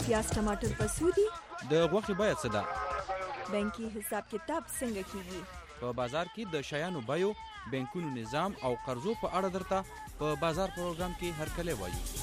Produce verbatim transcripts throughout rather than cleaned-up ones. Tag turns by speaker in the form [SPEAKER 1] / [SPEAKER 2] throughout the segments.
[SPEAKER 1] پیاز ټماټر په سودی
[SPEAKER 2] د غوښې بیه څه ده؟
[SPEAKER 1] بانکي حساب کتاب څنګه کیږي؟
[SPEAKER 2] په بازار کې د شیانو بیو، بانکونو نظام او قرضو په اړه درته په بازار پروګرام کې هرکلی وایو.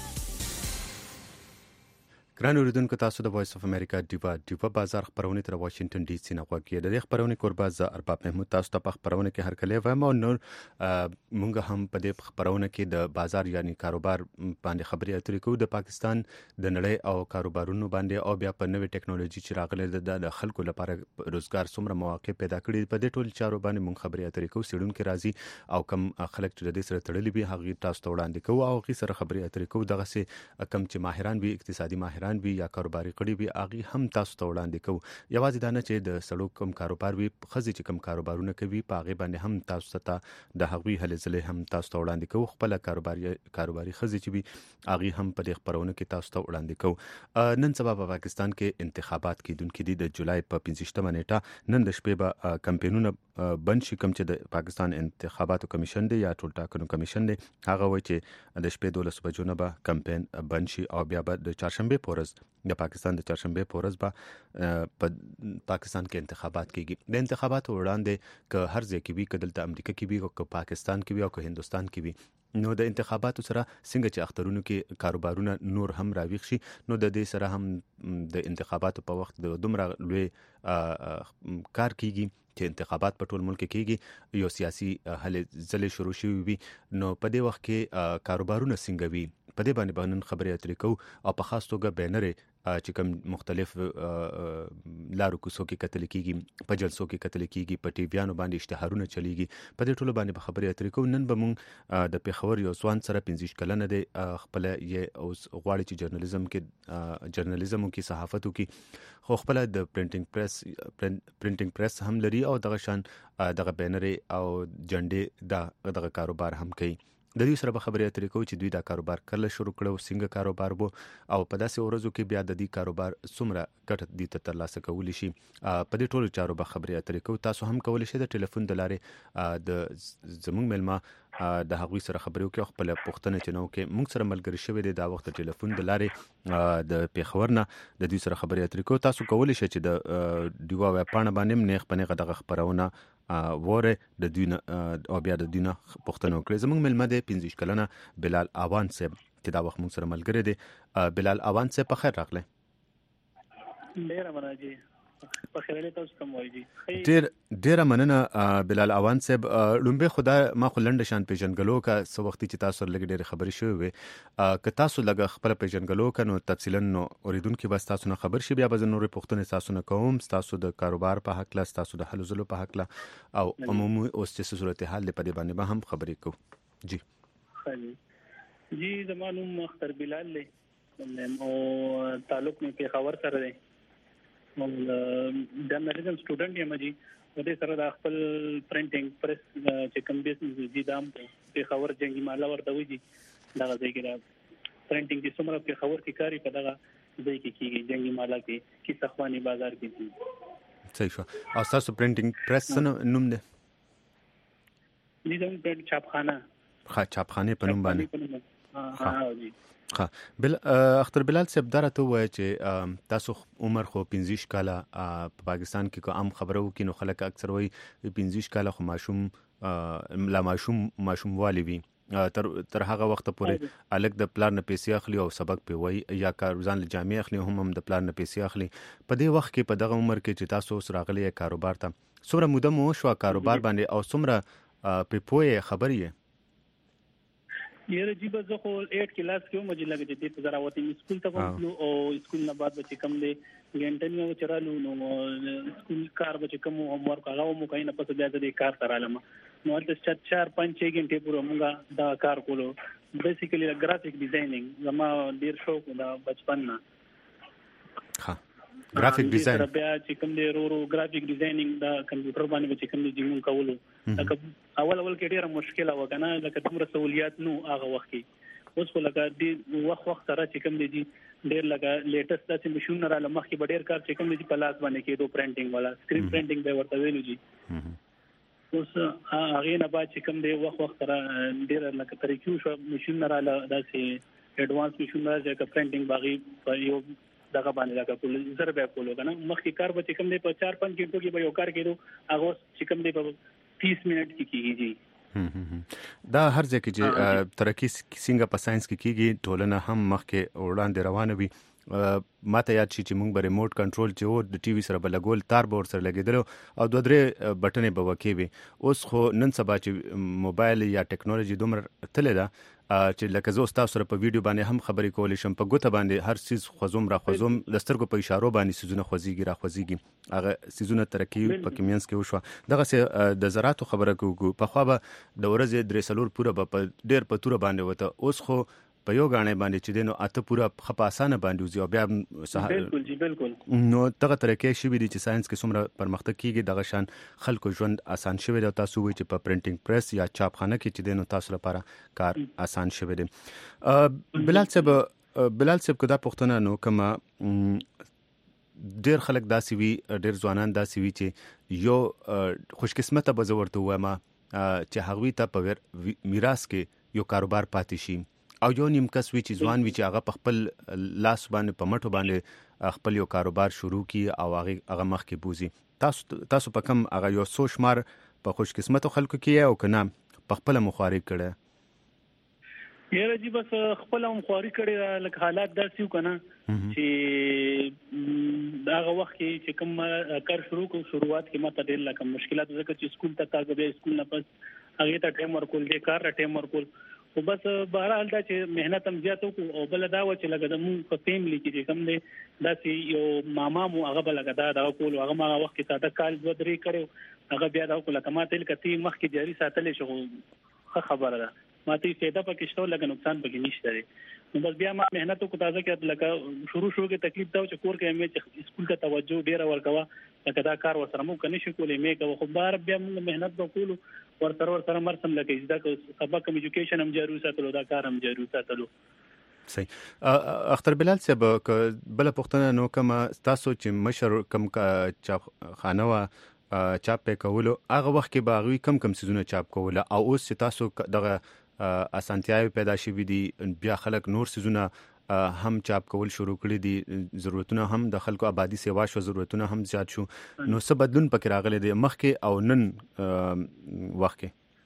[SPEAKER 3] ګران اوریدونکو، تاسو د وایس اف امریکا ډیوا ډیوا بازار خپرونې تر واشنگټن ډي سي نه غوږ کړئ. د دې خپرونې کوربه زه ارباب محمود تاسو ته په خپرونه کې هرکلی وایم او نور مونږ هم په دې خپرونه کې د بازار یعنی کاروبار باندې خبرې اترې کوو، د پاکستان د نړۍ او کاروبارونو باندې او بیا په نوې ټکنالوژي چې راغلې د خلکو لپاره روزګار څومره مواقع پیدا کړي. په دې ټول چارو باندې مونږ خبرې اترې کوو. څېړونکي راځي او کم خلک چې د دې سره تړلي وي هغه تاسو ته وړاندې کوو او هغې سره خبرې اترې کوو. دغسې کم چې ماهران وي، اقتصادي ماهران وي یا کاروباري کړي وي، هغه هم تاسو ته وړاندې کوو. یوازې دا نه چې د سړو کم کاروبار وي، ښځې چې کم کاروبارونه کوي په هغې باندې هم تاسو ته د هغوی هلې ځلې هم تاسو ته وړاندې کوو. خپله کاروباري کاروباري ښځې چې وي هغې هم په دې خپرونه کې تاسو ته وړاندې کوو. نن سبا په پاکستان کې انتخابات کیدونکي دي د جولای په پنځه ویشتمه نیټه. نن د شپې به کمپینونه بند شي. کوم چې د پاکستان انتخاباتو کمیشن دی یا ټول ټاکنو کمیشن دی هغه وایي چې د شپې دولس بجو نه به کمپین بند شي او بیا به د چهارشنبې په ورځ د پاکستان د چهارشنبې په ورځ به په پاکستان کې انتخابات کیږي. د انتخاباتو وړاندې که هر ځای کې وي، که دلته امریکا کې وي، که پاکستان کې وي او که هندوستان کې وي، نو د انتخاباتو سره څنګه چې اخترونو کې کاروبارونه نور هم راویښ شي، نو د دې سره هم د انتخاباتو په وخت د دومره لوی کار کیږي چې انتخابات په ټول ملک کېږي، یو سیاسي هلې ځلې شروع شوي وي. نو په دې وخت کې کاروبارونه څنګه وي، په دې باندې به نن خبرې اترې کوو او په خاص توګه بینرې چې کوم مختلف لارو کوڅو کې کتل کېږي، په جلسو کې کتل کېږي، په ټیویانو باندې اشتهارونه چلیږي، په دې ټولو باندې به خبرې اترې کوو. نن به مونږ د پېښور یو ځوان سره پنځه ویشت کلنه دی، خپله یې اوس غواړي چې جرنالیزم کې جرنالیزم وکړي، صحافت وکړي، خو خپله د پرنټینګ پریس پرنټینګ پریس هم لري او دغه شان دغه بینرې او جنډې دا دغه کاروبار هم کوي. د دې سره به خبرې اترې کوو چې دوی دا کاروبار کله شروع کړو، څنګه کاروبار وو او په داسې ورځو کې بیا د دې کاروبار څومره ګټه دې ته ترلاسه کولی شي. په دې ټولو چارو به خبرې اترې کوو. تاسو هم کولی شئ د ټلیفون د لارې د زموږ میلمه د هغوی سره خبرې وکړي او خپله پوښتنه چې نه وکړي. موږ سره ملګري شوی دی دا وخت د ټلیفون د لارې د پېښور نه د دوی سره خبرې اترې کوو. تاسو کولی شئ چې د ډیوا ویب پاڼه باندې هم نیغ په نیغه دغه خپرونه وره د دوی نه او بیا د دوی نه پوښتنه وکړئ. زموږ میلمه دی پنځه ویشت کلنه بلال اوان صاحب چې دا وخت موږ سره ملګری دی. بلال اوان صاحب په خیر راغلی.
[SPEAKER 4] ډیره مننه جی، په خیر لې تاسو کوم وایي جی؟
[SPEAKER 3] ډیر ډیره مننه بلال اوان صاحب. لومبه خدا ما خو لنډ شان پیژنګلو کا سو وخت چې تاسو لګ ډیره خبرې شوې وي، که تاسو لګ خپل پیژنګلو کنو تفصیلا نو اوریدونکو بس تاسو نه خبر شي، بیا به نورې پوښتنې تاسو نه کوم، تاسو د کاروبار په حق لا، تاسو د حل زلو په حق لا او عمومي اوس چې صورتحال په دې باندې به هم خبرې کوو. جی
[SPEAKER 4] خالي جی، زمانو مختار بلال له او تعلق می پېښور سره دی او جرنالیزم سټوډنټ یم جی. په دې سره د خپل پرنټینګ پریس چې کوم بزنس دی دام پېښور جنگي مالا ورته وي جی. دغه ځای کې دا پرنټینګ چې څومره پېښور کې کاری په دغه ځای کې کېږي، جنگي مالا کې کې سخواني بازار کې.
[SPEAKER 3] صحیح شو. او تاسو پرنټینګ پریس څه نوم دی؟
[SPEAKER 4] دې زموږ پرنټ چاپخانه
[SPEAKER 3] ښه چاپخانې په نوم باندې.
[SPEAKER 4] ها جی.
[SPEAKER 3] ها بل اختر بلال صاحب دا راته وایي چې تاسو عمر خو پنځه ویشت کاله په پاکستان کې کو عام خبره وکړي نو خلک اکثر وایي پنځه ویشت کاله خو ماشوم لا ماشوم ماشوم والی وي، تر تر هغه وخت پورې الګ د پلان نه پیسې اخلي او سبق په وای یا کارزان له جامع اخلي هم هم د پلان نه پیسې اخلي. په دې وخت کې په دغه عمر کې چې تاسو سره غلي کاروبار ته څومره موده مو شو کاروبار باندې او څومره په پوهه خبرې
[SPEAKER 4] یره جی به زه خو اټ کلاس کې مجه لګې دې په زراوتي سکول ته کوم او سکول نه بعد به کم دی ګنټن یو چرالو نو سکول کار به کوم هم ورک هغه مو کینه پس بیا دې کار تر علامه نو د چار پنځه چھ غنټې پورې موږ دا کار کولو. بیسیکلی ګرافیک ډیزاینینګ زما ډیر شوق دا بچپن نه.
[SPEAKER 3] ها ګرافیک ډیزاین
[SPEAKER 4] بیا چې کوم دی ورو ورو ګرافیک ډیزاینینګ دا کمپیوټر باندې چې کوم دی جمون کولو. لکه اول اول کې ډیره مشکله و کنه، لکه دومره سہولیات نو هغه وخت کې. اوس خو لکه دی وخت وخت سره چې کوم دی ډیر لکه لیټیسټ داسې ماشين را لمخ کې ډیر کار چې کوم دی په لاس باندې کې دو پرنټینګ والا سکرین پرنټینګ به ورته ویلو جی. اوس هغه نه بعد چې کوم دی وخت وخت سره ډیر لکه طریقو شو ماشين را داسې ایڈوانس ماشين راځي چې پرنټینګ باغی په یو دغه باندې لکه کول زر بیا کولو کنه مخکې کار به کوم دی په چار پنځه غنټو کې به یو کار کېدو هغه چې کوم دی په تیس منټ کې کیږي
[SPEAKER 3] دا هر ځکه چې ترقی څنګه په ساينس کې کیږي ټولنه هم مخکې وړاندې روانه وي ماته یاد شي چې موږ به ریموټ کنټرول چې و د ټي وي سره به لګول تار به ورسره لګېدل او دوه درې بټنې به وکې وي اوس خو نن سبا چې موبایل یا ټیکنالوژي دومره تللې ده چې لکه زه تاسو سره په ویډیو باندې هم خبرې کولی شم په ګوته باندې هر څیز خوځوم را خوځوم د سترګو په اشارو باندې سيزونه خوځيږي را خوځيږي هغه سيزونه ترقی په کیمینس کې وشو دغه سه د زراعت خبره کوو په خو به د ورځې درې سلور پوره په ډېر په تور باندې وته اوس خو په یو غاڼه باندې چې دینو اته پورا خپاسانه باندې وزي او بیا سهار
[SPEAKER 4] بالکل جی بالکل
[SPEAKER 3] نو دغه طریقې شوی دي چې ساينس کې څومره پرمختګ کیږي دغه شان خلکو ژوند آسان شوی دی تاسو وایي چې په پرینټینګ پریس یا چاپخانه کې چې دینو تاسو لپاره کار آسان شوی دی بلال صاحب بلال صاحب کدا پښتنه نو کما ډیر خلک داسي وي ډیر ځوانان داسي وي چې یو خوش قسمته به ورته وایم چې هغوی ته په میراث کې یو کاروبار پاتې شي او یو نیم کس وی چې ځوان وی چې هغه په خپل لاس باندې په مټو باندې خپل یو کاروبار شروع کی او هغه هغه مخ کې بوزي تاسو تاسو په کم هغه یو سوچ مار په خوش قسمت خلکو کې او کنه په خپل مخاري کړه
[SPEAKER 4] یاره جی بس خپل مخاري کړه لکه حالات داسې وکنه چې داغه وخت کې چې کوم کار شروع کو شروعات کې ماته ډېر لکه مشکلات ځکه چې سکول ته تاګه به سکول نه پس هغه ته ټایم ورکول دي کار را ټایم ورکول او بس بهرحال دا چې مهنت هم زیاتو او بل دا و چې لګا د مون په فیملی کې کوم دی دا چې یو ماما مو هغه بل لګا دا کول هغه ما وخت کې ساده کال دوه درې کړو هغه بیا دا کول کما تل کتي مخ کې جاری ساتلې شو خبره ده ماته فایده پکې شته لګا نقصان پکې نشته نو بس بیا ما مهنت کو تازه کې لګا شروع شروع کې تکلیف دا چې کور کې مې سکول ته توجه ډیره ورکوا لکه دا کار وسره مو کني شي کولې مې کو خو بار بیا موږ مهنت وکولو ورته ورته مرسم لکه دا سبق کم ایجوکیشن هم جارو ساتلو دا کار هم جارو ساتلو
[SPEAKER 3] صحیح اختر بلال صاحب بل پښتنه نو کما تاسو چې مشر کم چاپ خانه وا چاپ کولو هغه وخت کې باغوي کم کم سيزونه چاپ کوله او اوس تاسو دغه اسانتیاوي پیدا شوې دي بیا خلک نور سيزونه هم چاپ کول شروع کړی دي ضرورتونه هم د خلکو آبادی سیوا شو ضرورتونه هم زیات شو نو څه بدلون پکې راغلی دی مخکې او نن وخت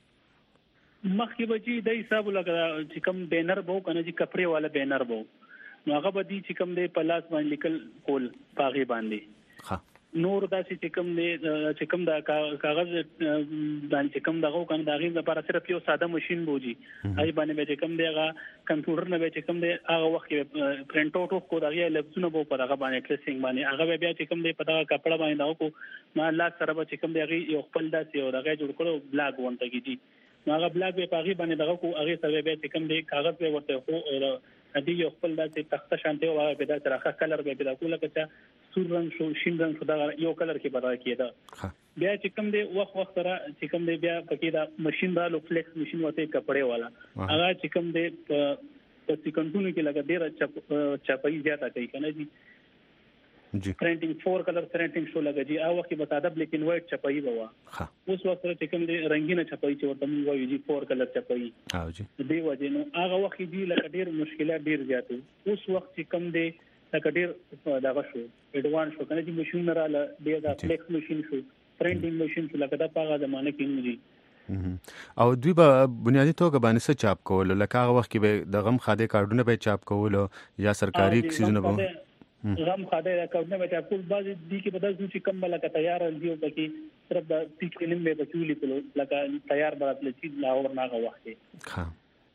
[SPEAKER 3] کې
[SPEAKER 4] مخکې بچي د حساب لګا چې کوم بینر بو کنه چې کپڑے والا بینر بو نو هغه بدی چې کوم دی په لاس باندې لیکل کول باغی باندې ها نور داسې چې کوم دی چې کوم دا کاغذ باندې چې کوم دغه کنه دغه لپاره صرف یو ساده ماشين بوجي هاي باندې چې کوم دی هغه کمپیوټر نه چې کوم دی هغه وخت کې پرینټ اوټ کو دغه لفظونه بو پر هغه باندې ټریسینګ باندې هغه بیا چې کوم دی په دغه کپڑا باندې دا کو ما لاس سره چې کوم دی یو خپل داسې یو دغه جوړ کړو بلاګ وانته کیږي نو هغه بلاګ به پاغي باندې دغه کو هغه سره بیا چې کوم دی کاغذ به ورته خو ادي یو خپل داسې تخته شانته او هغه به دا راخه کلر به دا کوله کچا سور رنگ شو شین رنگ شو دا یو کلر کې بدل کېده بیا چې کوم دی وخت وخت سره چې کوم دی بیا پکې دا ماشين رالو فلیکس ماشين وته کپڑے والا هغه چې کوم دی په سکندونو کې لګا ډیر چپ چپای زیاته کوي کنه جی
[SPEAKER 3] جی
[SPEAKER 4] پرینټینګ فور کلر پرینټینګ شو لګا جی هغه وخت به ساده بلیک اینڈ وایټ چپای بوا اوس وخت سره چې کوم دی رنگینه چپای چې ورته موږ وایو جی فور کلر چپای
[SPEAKER 3] ها جی
[SPEAKER 4] دی وجه نو هغه وخت دی لګا ډیر مشکلات ډیر زیاتو اوس وخت چې کوم دی لکه ډیر دغه شو اډوانس شو کنه چې ماشين رااله ډیر د فلیکس ماشين شو پرینټینګ ماشين شو لکه دا په هغه زمانه کې نه
[SPEAKER 3] او دوی به بنیادی توګه باندې څه چاپ کول لکه هغه وخت کې به د غم خاده کارډونه به چاپ کول یا سرکاري سيزونه به
[SPEAKER 4] غم خاده کارډونه به چاپ کول بعض دي کې بدل چې کم لکه تیار دی او پکې صرف د پیک فلم به بچولې کول لکه تیار براتل چې لاهور نه غوا وخت
[SPEAKER 3] ها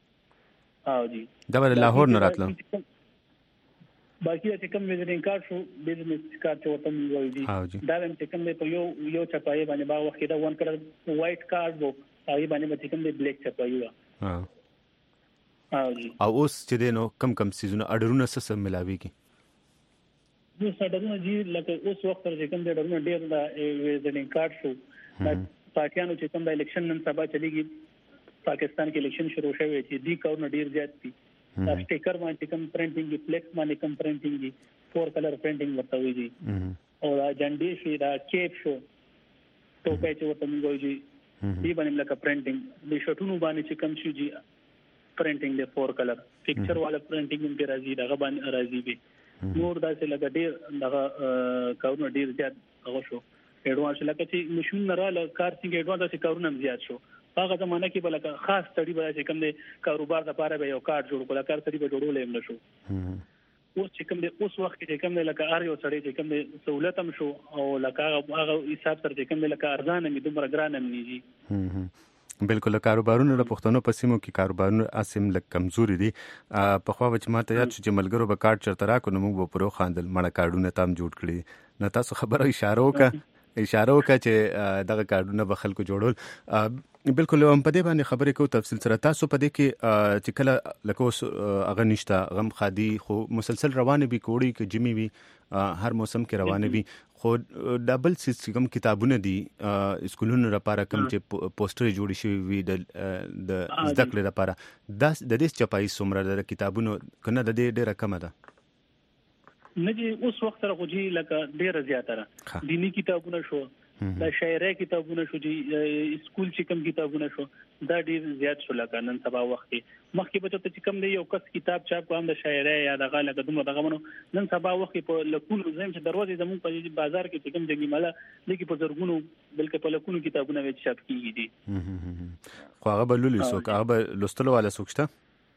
[SPEAKER 4] او جی
[SPEAKER 3] دا به لاهور نه راتلو
[SPEAKER 4] باقي چې کوم ویزټینګ کارت شو بزنس کارت ورته وایي دا هم چې کوم په یو یو چپای باندې با وخت دا ون کلر وایټ کارت وو هغه باندې چې کوم بلیک چپای و
[SPEAKER 3] ها او اوس چې دینو کم کم سيزونه اډرونه سره ملاويږي
[SPEAKER 4] نو ساده جی لکه اوس وخت چې کوم د اډرونه ډیر دا ویزټینګ کارت شو پاکستانو چې کوم د الیکشن نن سبا چلیږي پاکستان کې الیکشن شروع شوی چې دی کاونه ډیر زیات دي دا سټیکر باندې کوم پرینټینګ فلیکس باندې کوم پرینټینګ فور کلر پرینټینګ ورته ویږي او دا جنډي شي دا کیپ شو ټوپه چې ورته موږ وایي دی باندې لکه پرینټینګ د شټونو باندې چې کوم شي پرینټینګ د فور کلر پکچر والا پرینټینګ هم راځي دا باندې راځي به نور داسې لګ ډیر دغه کارونه ډیر زیات هغه شو ایډوانس لکه چې مشون نه رااله کار څنګه ایډوانس داسې کارونه زیات شو هغه زمانہ کې بل خاص تړي به چې کوم د کاروبار لپاره به یو کارت جوړ کړل کار تړي به جوړول هم نشو اوس چې کوم د اوس وخت کې کوم د لکه ار یو سړی چې کوم د سہولت هم شو او لکه هغه حساب سره چې کوم د لکه ارزان می دومره ګران هم نيږي
[SPEAKER 3] بالکل کاروبارونه د پښتنو په سیمو کې کاروبارونه اسیم لک کمزوري دي په خو چې ماته یاد شو چې ملګرو به کارت چرته راکو نو موږ به پرو خاندل مړه کارډونه تام جوړ کړی نه تاسو خبره اشاره وکړه اشاره وکړه چې دغه کارډونه به خلکو جوړول بالکل هم په دې باندې خبرې کوو تفصیل سره تاسو په دې کې چې کله لکه اوس هغه نشته غم خادي خو مسلسل روانه وي کوړی کې جمی وي هر موسم کې روانه وي خو ډبل سیستم کتابونه دي اسکولونو لپاره کوم چې پوسټر جوړ شي وي د د زده کړې لپاره د دې چپای سمره د کتابونو کنه د دې ډیره کم ده
[SPEAKER 4] نه دي اوس وخت سره خو جی لکه ډیره زیاتره دینی کتابونه شو دا شاعري کتابونه شو چې سکول چې کوم کتابونه شو دا ډیر زیات شو لکه نن سبا وخت کې مخکې به ته چې کوم دی یو کس کتاب چاپ کوم د شاعري یا دغه لکه دومره دغه منو نن سبا وخت په لکونو زم چې دروازې زموږ په بازار کې چې کوم ځای مالا لکه په زرګونو بلکې په لکونو کتابونه وچ چاپ کیږي دي
[SPEAKER 3] خو هغه بلول سو هغه لستلو والا سوچته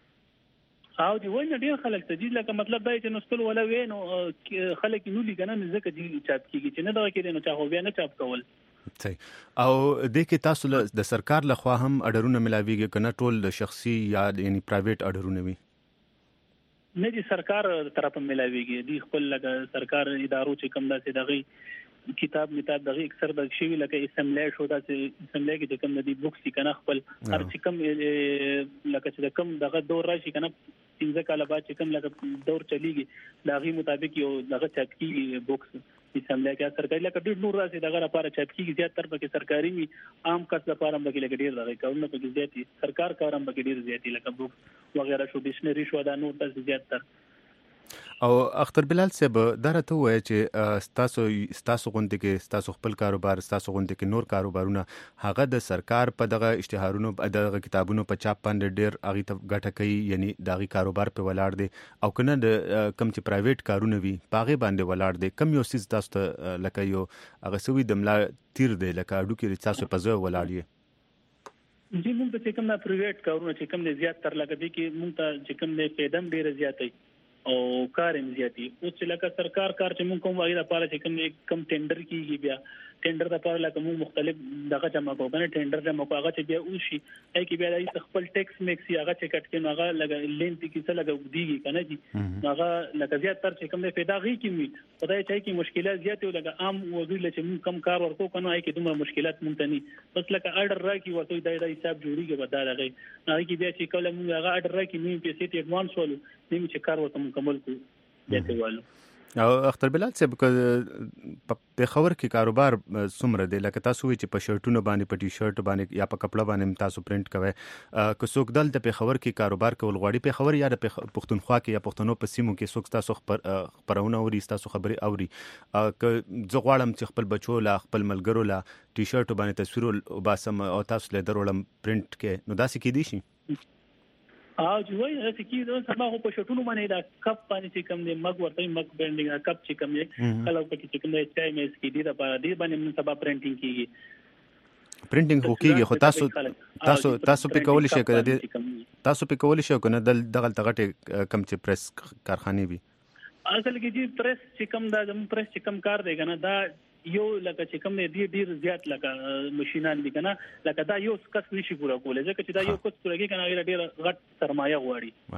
[SPEAKER 4] او دی وینه ډیر خلک ته دي لکه مطلب دا چې نستل ولا وینو خلک نو لګنه ځکه چې چاپ کیږي چې نه دا کې نه چا هو بیا نه چاپ کول
[SPEAKER 3] صحیح او د کې تاسو د سرکار لخوا هم اډرونه ملاويږي کنه ټول د شخصي یا یعنی پرایویټ اډرونه وي
[SPEAKER 4] نه دي سرکار طرفه ملاويږي دی خپل لکه سرکار ادارو چې کوم داسې دغه کتاب میتاب دغه اکثر د شی لکه اسمبلی شو داسې اسمبلی کې کوم د بوکس کنه خپل هر چې کوم لکه چې کوم دغه دور راشي کنه څنګه کاله بعد چې کوم لکه دور چلیږي دغه مطابق یو دغه چاپ کیږي بوکس اسمبلی کې سرکاري لکه ډیر نور راشي دغه لپاره چاپ کیږي زیات تر پکې سرکاري وي عام کس لپاره هم کې ډیر دغه کارونه پکې زیات سرکار کارم پکې ډیر زیات لکه بوکس وغیرہ شو ډیکشنری شو دا نور تاسو زیات تر
[SPEAKER 3] او اختر بلال صاحب درته وای چې تاسو تاسو غونډه کې تاسو خپل کاروبار تاسو غونډه کې نور کاروبارونه هغه د سرکار په دغه اشتهارونو دغه کتابونو په چاپ باندې ډیر اغه ته ګټه کوي یعنی دغه کاروبار په ولاړ دي او کنه د کم چې پرایویټ کارونه وي پاغه باندې ولاړ دي کم یو سیس تاسو ته لکه یو هغه سوي د ملا تیر دی لکه اډو کې تاسو په ځای ولاړ یې
[SPEAKER 4] جی موږ چې کوم د پرایویټ کارونه چې کوم زیات تر لګه دي کې موږ ته چې کوم د پیدم ډیر زیاتې او کار هم زیاتی او چې لکه سرکار کار چې موږ کوم واغې لپاره چې کوم کم ټینډر کیږي بیا ټینډر لپاره لکه موږ مختلف دغه جمع کوو کنه ټینډر جمع کوو هغه چې بیا وشي اې کې بیا د خپل ټیکس میکس هغه چې کټ کې هغه لګا لین تی کې څه لګا دیږي کنه جی هغه لکه زیات تر چې کوم پیدا غي کې خدای چای کې مشکلات زیات لګا عام وګړي چې موږ کم کار ورکو کنه اې کې دومره مشکلات مونږ ته نه بس لکه اډر راکی ورته د حساب جوړیږي بدل غي هغه کې بیا چې کله موږ هغه اډر راکی مې پیسې ته ایڈوانس ولو نیم چې کار ورته مکمل کو دته والو
[SPEAKER 3] او اختر بلال صاحب په خبر کې کاروبار څومره دی لکه تاسو چې په شرټونو باندې په ټي شرټ باندې یا په کپڑا باندې تاسو پرینټ کوي که څوک دلته په خبر کې کاروبار کول غواړي په خبر یا د پښتونخوا کې یا پښتنو په سیمو کې څوک تاسو خبرونه اوري تاسو خبري اوري که زه غواړم چې خپل بچو لا خپل ملګرو لا ټي شرټ باندې تصویر وباسم او تاسو له درولم پرینټ کې نو داسې کې دي شي
[SPEAKER 4] او جوړ هڅه کیږي سبا خو په شټونو باندې دا کپ باندې چې کوم دی مګ ورته مګ برانډینګ کپ چې کوم دی کله په کې چې کوم دی چای مېس کې دی دا په دې باندې سبا پرینټینګ کیږي
[SPEAKER 3] پرینټینګ هو کیږي خو تاسو تاسو تاسو په کول شي کړئ تاسو په کول شي کنه د دغه تغټه کم چې پریس کارخانه وي
[SPEAKER 4] اصل کې چې پریس چې کوم دا زمو پریس چې کوم کار دی کنه دا یو لکه چې کوم دی ډیر زیات لکه ماشينان دي کنه لکه دا یو کس نشي پورا کولای ځکه چې دا یو کس پورا کوي کنه غیر ډیر غټ سرمایه غواړي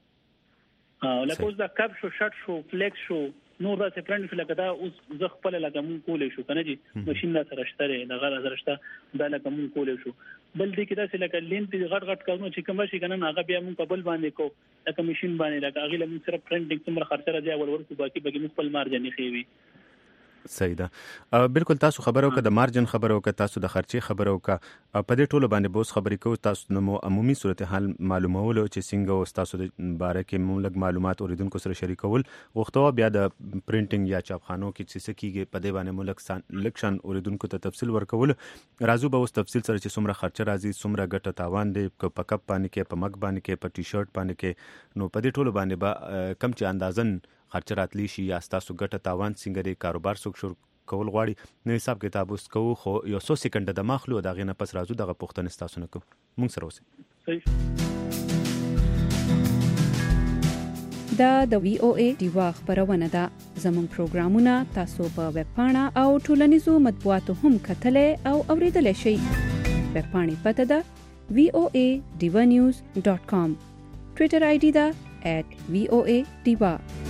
[SPEAKER 4] ها لکه اوس دا کپ شو شټ شو فلیکس شو نور دا څه پرند لکه دا اوس زه خپل لکه مون کولای شو کنه جی ماشين لا سره شته دا غل سره شته دا لکه مون کولای شو بل دې کې دا څه لکه لین دي غټ غټ کارونه چې کوم شي کنه هغه بیا مون قبل باندې کو لکه ماشين باندې لکه هغه لمون صرف پرنټینګ څومره خرچه راځي ول ورکو باقي باقي خپل مارجن خېوي
[SPEAKER 3] صحیح ده بالکل تاسو خبرو که د مارجن خبرو که تاسو د خرچي خبرو که په دې ټولو باندې بوس خبرې کوو تاسو نو عمومي صورتحال معلومولو چې څنګه او تاسو د باره کې مولګ معلومات اوریدونکو سره شریکول وختو بیا د پرینټینګ یا چاپخانو کې چې څه کیږي په دې باندې مولګ لکشن اوریدونکو ته تفصیل ورکول راځو به اوس تفصیل سره چې څومره خرچه راځي څومره ګټه تاوان دی په کپ باندې کې په مګ باندې کې په ټي شرټ باندې کې نو په دې ټولو باندې به کم چې اندازن خرچ راتلی شي یا تاسو ګټه تاوان څنګه دی کاروبار څوک شروع کول غواړي نو حساب کتاب اوس کوو خو یو څو سکند د مخلو دا غینه پس راځو دغه پوښتنه تاسو نه کوم مونږ سره اوسئ.
[SPEAKER 5] دا د وی او ای دیوا خبرونه ده. زموږ پروګرامونه تاسو په ویب پاڼه او ټولنیزو مطبوعاتو هم کتلې او اوریدلای شئ. ویب پاڼې پته ده وی او ای diva news dot com. ټویټر آی ډي ده at وی او ای diva.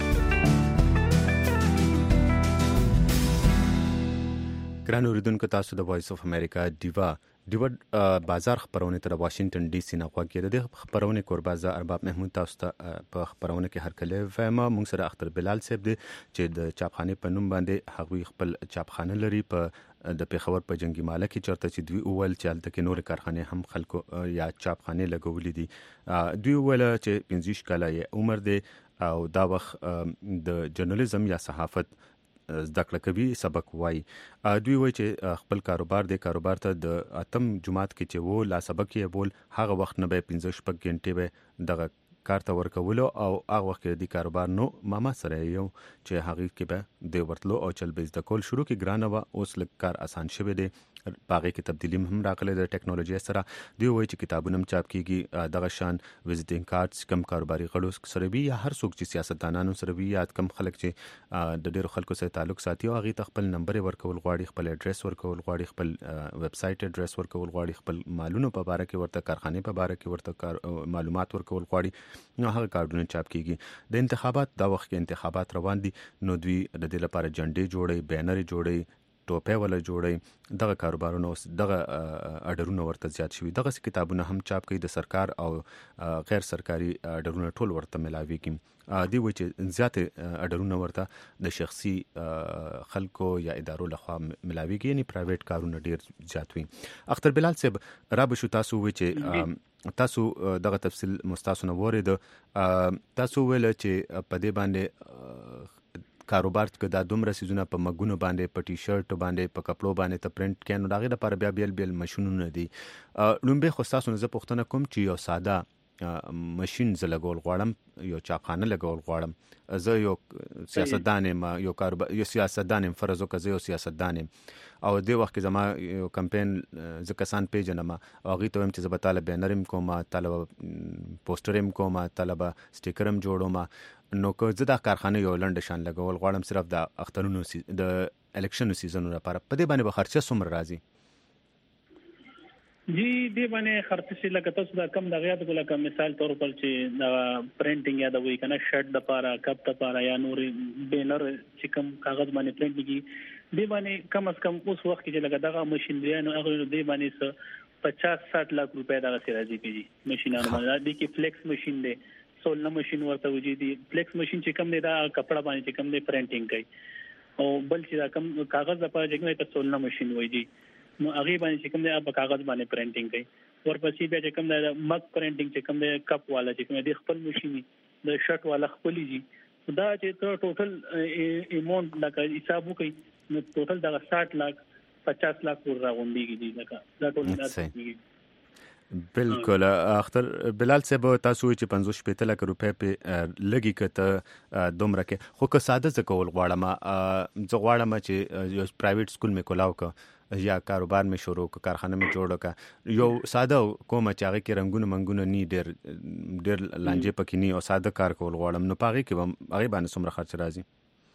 [SPEAKER 3] ګران اوریدونکو تاسو د وایس اف امریکا دیوا دیوا بازار خبرونه تر واشنگټن ډي سي نه غوږی د خبرونه قربازه ارباب محمود تاسو ته په خبرونه کې هرکله وایما مونږ سره اختر بلال صاحب دی چې د چاپخانه په نوم باندې هغوی خپل چاپخانه لري په د پیښور په جنگي ماله کې چرته چې دوی اول چې الته کې نور کارخانه هم خلکو یا چاپخانه لګولې دي دوی ول چې پنځه کاله یې عمر دی او دا وخت د جرنالیزم یا صحافت زده کړه کوي سبق وای دوی وای چې خپل کاروبار د کاروبار ته د اتم جمعات کې چې وو لا سبق یې بول هغه وخت نه به پنځه شپږ غنټې به دغه کار ته ورکولو او هغه وخت کې د کاروبار نو ماما سره یو چې هغه کې به د ورتلو او چل بیز د کول شروع کې ګرانه و اوس لږ کار آسان شوی دی باغې کې تبدیلی هم راغله د ټیکنالوژي سره دوی وایي چې کتابونه چاپ کیږي دغه شان وزټینګ کارتس کم کاروباري غړو سره وي یا هر څوک چې سیاستدانانو سره وي یا کم خلک چې د ډیرو خلکو سره تعلق ساتي او هغه خپل نمبر ورکول غواړي خپل اډرس ورکول غواړي خپل ویب سټ اډرس ورکول غواړي خپل مالونو په اړه کې ورته کارخانه په اړه کې ورته معلومات ورکول غواړي نو هغه کارډونه چاپ کیږي د انتخابات دا وخت کې انتخابات روان دي نو دوی د دې لپاره جنډې جوړي بینر جوړي ټوپه ولا جوړي دغه کاروبارونه اوس دغه اډرونه ورته زیات شوي دغه کتابونه هم چاپ کوي د سرکار او غیر سرکاري اډرونه ټول ورته ملاوي کی دی و چې زیات اډرونه ورته د شخصي خلکو یا ادارو لخوا ملاوي کی یعنی پرایویټ کارونه ډیر زیات وي. اختر بلال صاحب را به شو تاسو و چې تاسو دغه تفصیل مستاسو نه وره د تاسو ویل چې په دې باندې کاروبار کې دا دومره سيزونه په مګونو باندې په ټي شرټ باندې په کپړو باندې ته پرنٹ کینو داغه لپاره بیا بیل بیل ماشينونه دي لومبه خو تاسو نه زه پوښتنه کوم چې یو ساده ماشين ز لګول غواړم یو چاپخانه لګول غواړم زه یو سیاستدان ما یو کاروبار یو سیاستدان فرض وکړم یو سیاستدان او د وخت کې زما یو کمپاین ز کسان پیژنم او هغه ته هم چې زه به طالب بینرم کوم طالب پوسټرم کوم طالب سټیکرم جوړوم نو که زه د کارخانه یو لنډ شان لګول غواړم صرف د اخترونو د الیکشن سیزن لپاره په دې باندې به خرچه څومره راځي
[SPEAKER 4] جی دې باندې خرڅ شي لکه تاسو دا کم دغه یاد کوله کوم مثال تور پر چې دا پرینټینګ یا د وی کنه شرټ د پاره کپ د پاره یا نور بینر چې کوم کاغذ باندې پرینټ کیږي دې باندې کم از کم اوس وخت کې لکه دغه ماشينري نو هغه دې باندې پچاس ساठ लाख रुपए دا راځي کیږي ماشينانو باندې د کې فلیکس ماشين دی سولنا ماشين ورته وجې دي فلیکس ماشين چې کوم دی دا کپڑا باندې چې کوم دی پرینټینګ کوي او بل چې دا کم کاغذ د پاره چې کوم ته سولنا ماشين وایي نو هغه باندې چې کوم دی په کاغذ باندې پرینټینګ کوي ورپسې بیا چې کوم دی مګ پرینټینګ چې کوم دی کپ والا چې کوم دی خپل ماشين د شرټ والا خپل دي دا چې ټوټل اماونت دا حساب وکړي نو ټوټل دا ساठ लाख پچاس लाख ور راغونډيږي دي دا دا ټول نه
[SPEAKER 3] بالکل اختر بلال صاحب تاسو چې پنځوس شپږ لک روپے په لګي کته دومره کې خو که ساده ز کول غواړم زه غواړم چې یو پرایویټ سکول مې کولاو ک یا کاروبار مې شروع ک کارخانه مې جوړ ک یو ساده کومه چې هغه کې رنگونه منګونه ني ډېر ډېر لانجه پکې ني او ساده کار کول غواړم نو پاره کې هغه باندې څومره خرچ راځي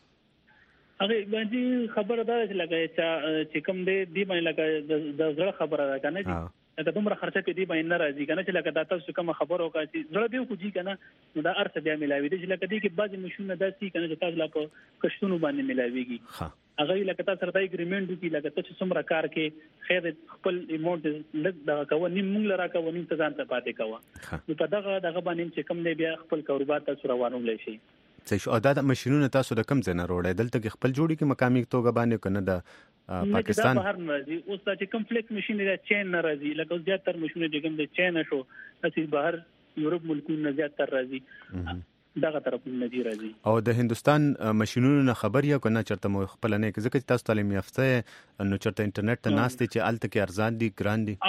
[SPEAKER 4] هغه باندې خبره ده چې لګای چې کوم دې دی باندې لګای د زړه خبره ده کنه دا دومره خرچه کې دی باندې ناراضي کنه چې لکه دا تاسو کوم خبر وکړي چې زړه به کوجی کنه نو دا ارث بیا ملاوي دي چې لکه دې کې بعضی مشونه داسي کنه چې تاسو لا په کښتونو باندې ملاويږي هغه لکه تاسو سره د اګریمنت وکړي لکه تاسو څومره کار کې خیر خپل اماونت لږ دا کوو نیم موږ لرا کوو نیم ځان ته پاتې کوو نو په دغه دغه باندې چې کوم دی بیا خپل کاروبار تاسو روانو لشي
[SPEAKER 3] صحیح او دا د ماشينونو تاسو د کم ځای نه وروړی دلته کې خپل جوړي کې مقامي توګه باندې کنه د پاکستان
[SPEAKER 4] نه بهر ناراضي اوس چې کمپلیکس ماشين دی چین ناراضي لکه زیاتره ماشينونه چې کوم د چین شو اسی بهر یورپ ملکونو زیاتره راځي دغه طرف نه دی راځي
[SPEAKER 3] او د هندستان ماشينونو نه خبر یا کنه چرته مو خپل نه ځکه تاسو تعلیم یافته نو چرته انټرنیټ ته ناشته چې الته کې ارزان دي ګران دي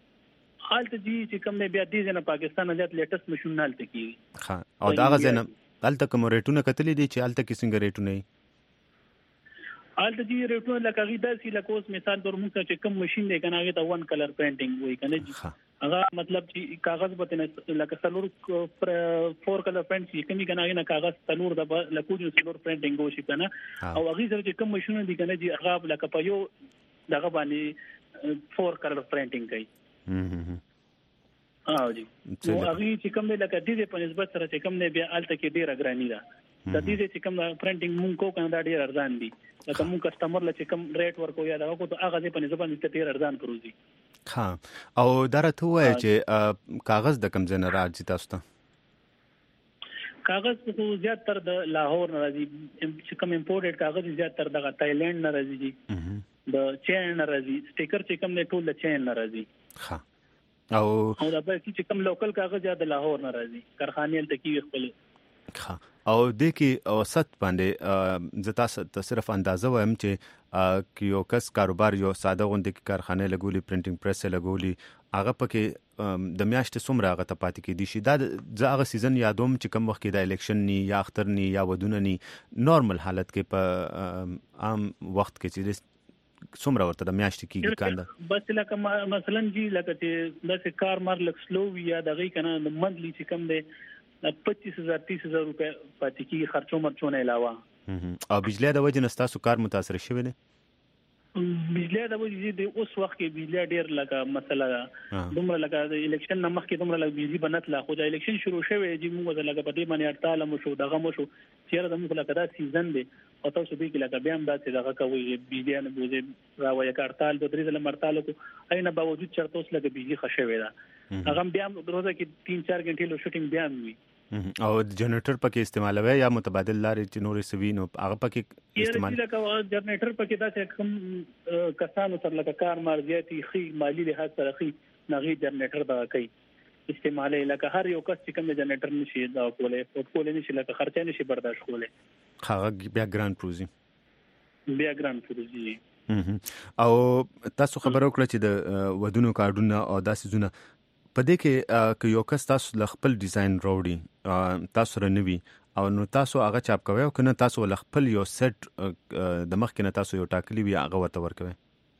[SPEAKER 4] حالت دي چې کوم بیا دي نه پاکستان نه زیات لیټست ماشين نه الته کیږي
[SPEAKER 3] ها او دا غزنه الته کوم ریټونه کتلې دي چې الته کې څنګه ریټونه یې
[SPEAKER 4] آلته چې ریټونه لکه غي داسې لکه اوس مثال تور موږ چې کوم ماشين دی کنه هغه ته ون کلر پینټینګ وایي کنه جی هغه مطلب چې کاغذ به نه لکه سلور فور کلر پینټ چې کومي کنه هغه کاغذ سلور د لکه جو سلور پینټینګ وشي کنه او هغه سره چې کوم ماشين دی کنه جی هغه لکه په یو دغه باندې فور کلر پینټینګ کوي ها جی نو هغه چې کوم لکه د دې په نسبت سره چې کوم نه بیا آلته کې ډیره ګرانی ده د دې چې کوم پرنټینګ مونږ کو کنه دا ډیر ارزان دي لکه مونږ کسٹمر لته کوم ریټ ورکو یا دا کو ته هغه په نسبت باندې ډیر ارزان پروزي
[SPEAKER 3] ها او درته وای چې کاغذ د کم ځای راځي تاسو ته
[SPEAKER 4] کاغذ خو زیات تر د لاهور نه راځي چې کوم امپورټډ کاغذ زیات تر د تایلند نه راځي د چین نه راځي سټیکر چې کوم نه ټول د چین نه راځي
[SPEAKER 3] ها او
[SPEAKER 4] او دا به چې کوم لوکل کاغذ یا د لاهور نه راځي کارخانې ته کې خپل
[SPEAKER 3] ها او د کې اوسط باندې زتا ست صرف اندازه وایم چې یو کس کاروبار یو ساده غونډه کې کارخانه لګولي پرنټینګ پریس لګولي هغه پکې د میاشتې څومره هغه ته پاتې کې دي شي دا د هغه سیزن یادوم چې کوم وخت کې د الیکشن ني یا اختر ني یا ودونه ني نورمال حالت کې په عام وخت کې چې څومره ورته د میاشتې کېږي کنده
[SPEAKER 4] بس لکه مثلا جی لکه چې د کار مر لک سلو یا دغه کنه د منثلی چې کم دی پچیس هزار تیس هزار روپے پاتې کیږي خرچو مرچونه علاوه
[SPEAKER 3] او بجلی د وجه نستا سو کار متاثر شوی دی
[SPEAKER 4] بجلی د وجه دی اوس وخت کې بجلی ډیر لکه مسله دومره لکه د الیکشن نه مخکې دومره لکه بجلی بنتله خو د الیکشن شروع شوی چې موږ لکه په دې باندې اړتاله مو شو دغه مو شو چیرې د موږ لکه دا سیزن دی او تاسو دې کې لکه بیا هم داسې دغه کوي بجلی نه بوزي راوي کارتال د درې ځله مرتاله کو اينه باوجود چرته اوس لکه بجلی خښوي دا هغه بیا روزه کې تین چار غنټې لو شوټینګ بیا وي
[SPEAKER 3] او جنریټر پکې استعمالوي یا متبادل لارې چې نورې سوي نو هغه پکې استعمال
[SPEAKER 4] لکه جنریټر پکې دا چې کوم کسانو سره لکه کار مارجياتي خي مالی له هڅه رخي نغي جنریټر دا کوي استعمال لکه هر یو کس چې کوم جنریټر نشي دا کولای په کولای نشي لکه خرچه نشي برداشت کولای
[SPEAKER 3] هغه بیا ګران پروزي
[SPEAKER 4] بیا ګران پروزي
[SPEAKER 3] او تاسو خبرو کړی چې د ودونو کارډونه او داسې زونه په دې کې که یو کس تاسو ل خپل ډیزاین راوړي تاسو رنوي او نو تاسو هغه چاپ کوي او کنه تاسو ل خپل یو سیټ د مخ کې نه تاسو یو ټاکلی وي هغه ورته ورکوي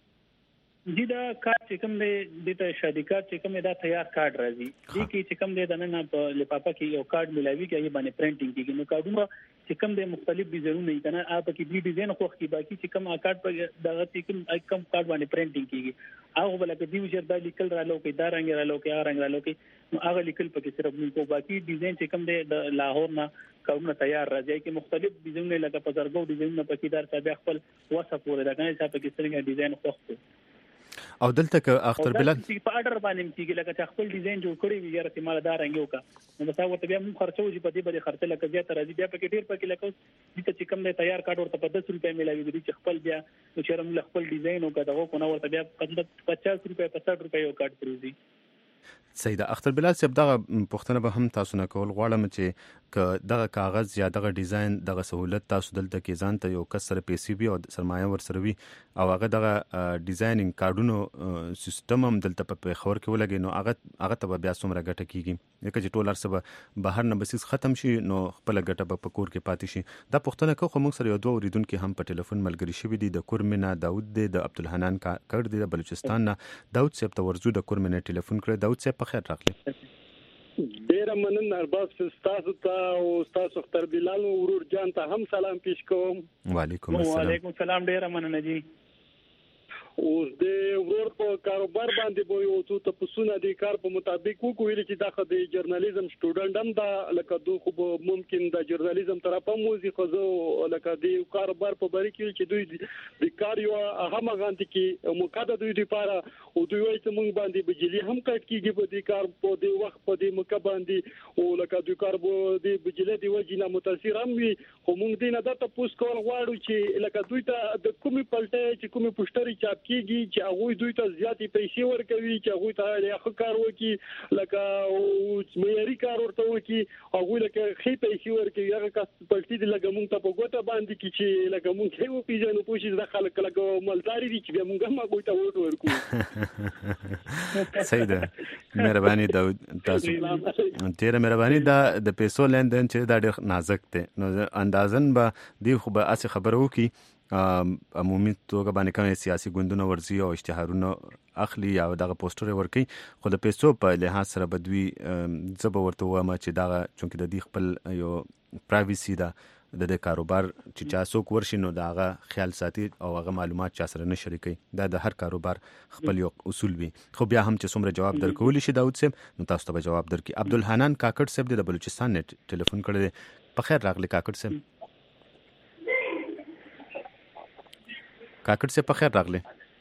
[SPEAKER 4] جی دا کارت چې کوم دی د شادي کارت چې کوم دا تیار کارت راځي دي کې چې کوم دی د نن په لپاپا کې یو کارت ملاوي کې باندې پرنټینګ کیږي نو کارتونه چې کوم د مختلف ډیزاینونه نه کنه اپ کې بي ډیزاین خو کې باقي چې کوم کارت په دغه چې کوم کم کارت باندې پرنټینګ کیږي هغه بل کې دی وجر د لیکل رالو کې دا رنگ رالو کې هغه رنگ رالو کې نو هغه لیکل پکې صرف موږ باقي ډیزاین چې کوم دی د لاهور نه کارونه تیار راځي چې مختلف ډیزاینونه لکه په زرګو ډیزاینونه پکې دار تابع خپل وصف ورته دا کنه چې پکې څنګه ډیزاین خوښ
[SPEAKER 3] او دلته ک اختر بلال
[SPEAKER 4] په اډر باندې کیږي لکه چې خپل ډیزاین جوړ کړی وي یا رته مال دار انګیو کا نو تاسو ورته بیا مون خرچو چې په دې باندې خرچه لکه زیات راځي بیا پکې ډیر پکې لکه دې چې کوم نه تیار کارت ورته په دس روپے ملایوي دي چې خپل بیا نو چې رم خپل ډیزاین او کداغه کو نو ورته بیا پچاس روپے پچاس روپے یو کارت پروزي
[SPEAKER 3] سیده اختر بلال صاحب دغه پښتنه به هم تاسو نه کول غواړم چې ک دغه کاغذ یا دغه ډیزاین دغه سہولت تاسو دلته کې ځان ته یو کس سره پیسې بي او سرمایه ور سره وي او هغه دغه ډیزاینینګ کارډونو سیستم هم دلته په خبر کې ولګي نو هغه هغه ته بیا څومره ګټه کیږي لکه چې ټول ارسه بهر نه بسیس ختم شي نو خپل ګټه به په کور کې پاتې شي دا پښتنه کو خو موږ سره یو دوه اوریدونکو هم په ټلیفون ملګری شوی دي د کورمنه داوود دی د عبدالحنان کړ دی د بلوچستان نه داوود صاحب ته ورزو د کورمنه ټلیفون کړ داوود صاحب په خیر راغلی
[SPEAKER 6] ډیر مننه ارباز تاسو ته او تاسو اختر بلال ورور جان ته هم سلام پیش کوم
[SPEAKER 3] وعلیکم السلام
[SPEAKER 4] وعلیکم السلام ډیر مننه جی
[SPEAKER 6] اوس د ورور په کاروبار باندې به یو څه تاسو د کار په مطابق وکوي چې دا د جرنالیزم سټوډنټ هم دا لکه دوه خو ممکن د جرنالیزم طرفه موزي خو لکه د کاروبار په بری کې چې دوی د کار یو هغه غانتي کې مقاده دوی لپاره او دوی وایي چې موږ باندې بجلی هم کټ کیږي په دې کار په دې وخت په دې مکه باندې او لکه دوی کار په دې بجلی دی وجې نه متاثر هم وي خو موږ دې نه دا تاسو کول غواړو چې لکه دوی ته د کومي پلټه چې کومي پوسټري چاپ کیږي چې هغه دوی ته زیاتې پیسې ورکوي چې هغه ته له کار وکي لکه معیاري کار ورته وکي هغه لکه خې پیسې ورکوي هغه کس پلتي د لګ مونږ ته په ګوته باندې کی چې لکه مونږ یې و پیژنو پوښي د خلک لکه مالداري دي چې موږ هم هغه ته وټ ورکو.
[SPEAKER 3] صحیح ده. مهرباني داود تاسو ډیره مهرباني دا د پیسو لیندن چې دا ډېر نازک دی نو اندازن به دی خو به اسې خبرو کی عمومي توګه باندې کوم سیاسي ګوندونه ورزي او اشتهارونه اخلي یا دغه پوسټر ورکي خو د پیسو په لحاظ سره بدوي زبر ورته وامه چې دا چونکې د دې خپل یو پرایویسي ده د د کاروبار چې چا څوک ورشي نو دا هغه خیال ساتي او هغه معلومات چا سره نه شریکي دا د هر کاروبار خپل یو اصول وي خو بیا هم چې څومره جواب درکول شي داود صاحب نو تاسو ته جواب درکې. عبدالحنان کاکړ صاحب د بلوچستان نه ټلیفون کړی دی. په خیر راغلی کاکړ صاحب. کاکړ صاحب په خیر راغلی.